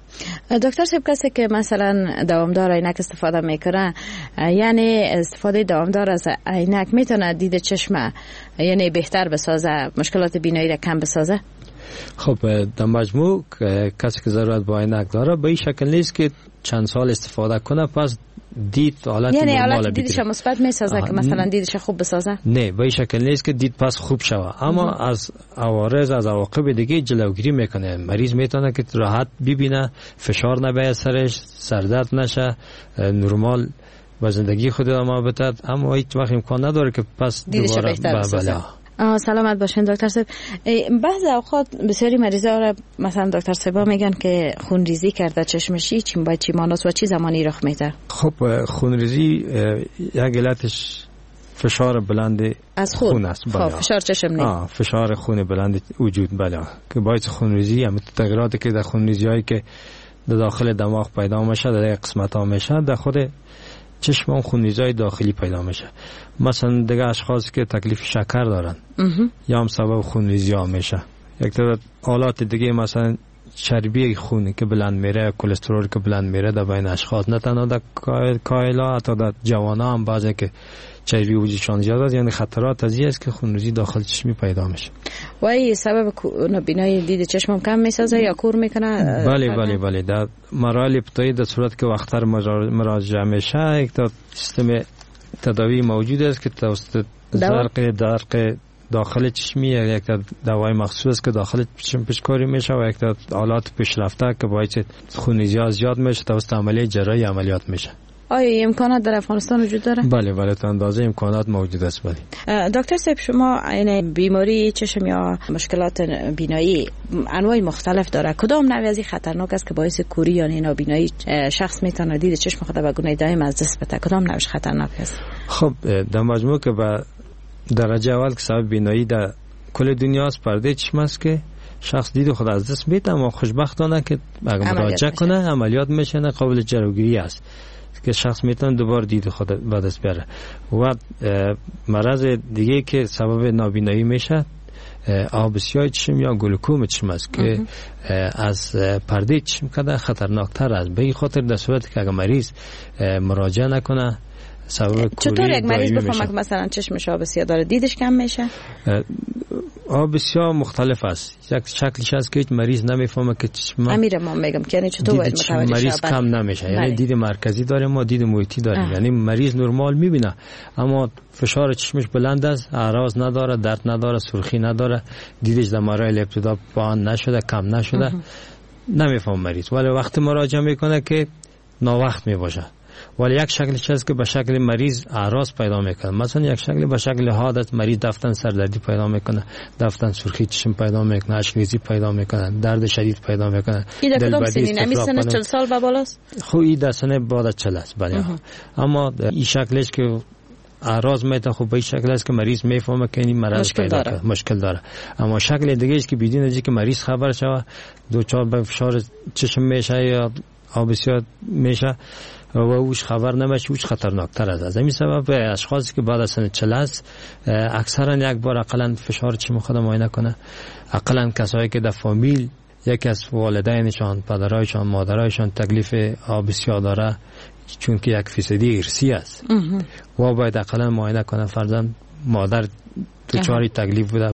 دکتر صاحب کسی که مثلا دوامدار عینک استفاده میکنه یعنی استفاده دوامدار از عینک میتونه دید چشم یعنی بهتر بسازه مشکلات بینایی را کم بسازه؟ خب در مجموع کسی که ضرورت با عینک داره به این شکل نیست که چند سال استفاده کنه پس دید حالت یعنی نرمال حالت دیدش مثبت میسازه که مثلا دیدش خوب بسازه؟ نه به این شکل نیست که دید پس خوب شوه اما از عوارض از عواقب دیگه جلوگیری میکنه. مریض میتونه که راحت ببینه فشار نباید سرش سردرد نشه نرمال و زندگی خود ادامه بده اما هیچ وقت امکان نداره که پس دوباره بله. سلامت باشین دکتر صاحب. بعضی اوقات بسیاری مریضا را مثلا دکتر صاحب میگن که خونریزی کرده چشمش چی باید چی ماناست و چی زمانی رخ میده؟ خب خونریزی یک علتش فشار بلند از خون است. بله. خب فشار چشم نه. فشار خون بلند وجود بله که باعث خونریزی هم تغییراتی که در خونریزیایی که در داخل دماغ پیدا میشه در قسمت ها میشه در خود چشم هم خونریزی داخلی پیدا میشه. مثلا دیگه اشخاص که تکلیف شکر دارن یا هم سبب خونریزی ها میشه. یک تعداد حالات دیگه مثلا چربی خون که بلند میره کلسترول که بلند میره در بین اشخاص نه تنها در کایلا حتی در جوانا هم بعضی که چربی وجودشان زیاد است یعنی خطرات از این است که خونریزی داخل چشمی پیدا میشه. و این سبب نابینایی دید چشم کم میسازه یا کور میکنه؟ بله در مراحل ابتدایی در صورت که وقتر مراجعه میشه یک تا سیستم تداوی موجود است که توسط درق داخل چشمی یک دوای مخصوص که داخل چشم پیشکاری میشه و یک حالات پیشرفته که باعث خونریزی زیاد میشه توسط عملیات جراحی عملیات میشه. آیا امکانات در افغانستان وجود داره؟ بله تا اندازه امکانات موجود است. بله. دکتر صاحب شما این بیماری چشم یا مشکلات بینایی انواع مختلف داره کدام نوع از این خطرناک است که باعث کوری یا نابینایی شخص میتونه دید چشم خود به گونه دائم از دست بده کدام نوعش خطرناک است؟ خب در مجموع که به درجه اول که سبب بینایی در کل دنیا است پرده چشم است که شخص دید خود از دست میده اما خوشبختانه که اگر مراجعه کنه عملیات میشه نه قابل جلوگیری است که شخص میتونه دوباره دید خود به دست بیاره. و مرض دیگه که سبب نابینایی میشه آب سیاه چشم یا گلوکوم چشم است که از پرده چشم کده خطرناکتر است. به این خاطر در صورتی که اگر مریض مراجعه نکنه چطور یک مریض بفهمه که مثلا چشمش آب سیاه داره دیدش کم میشه؟ آب سیاه مختلف است. یک شکلش هست که هیچ مریض نمیفهمه که چشم امیر ما میگم که یعنی چطور باید متوجه شه مریض کم نمیشه. یعنی دید مرکزی داره ما دید محیطی داریم. یعنی مریض نرمال میبینه اما فشار چشمش بلند است اعراض نداره درد نداره سرخی نداره دیدش در مراحل ابتدا پایین نشده کم نشده نمیفهم مریض، ولی وقتی مراجعه میکنه که ناوقت میباشه. ولی یک شکلش هست که به شکل مریض اعراض پیدا میکنه. مثلا یک شکل به شکل حادث مریض دفتن سردردی پیدا میکنه، دفتن سرخی چشم پیدا میکنه، اشک‌ریزی پیدا میکنه، درد شدید پیدا میکنه. این در کدام سنین؟ امی سن 40 سال به بالاست؟ خب این در سن بعد از 40 است. بله. اما این شکلش که اعراض میته خب به این شکل است که مریض میفهمه که این مرض پیدا کرده، مشکل داره. اما شکل دیگه است که بدون از اینکه مریض خبر شوه دوچار به فشار چشم میشه یا آبسیار میشه و اوش خبر نمیشه، اوش خطرناکتر است. از همین سبب اشخاصی که بعد از سن 40 است اکثرا یک بار اقلا فشار چشم خود معاینه کنه. اقلا کسایی که در فامیل یکی از والدینشان، پدرایشان، مادرایشان تکلیف آبسیار داره، چون که 1% ارثی است و باید اقلا معاینه کنه. فرضاً مادر دچار تکلیف بوده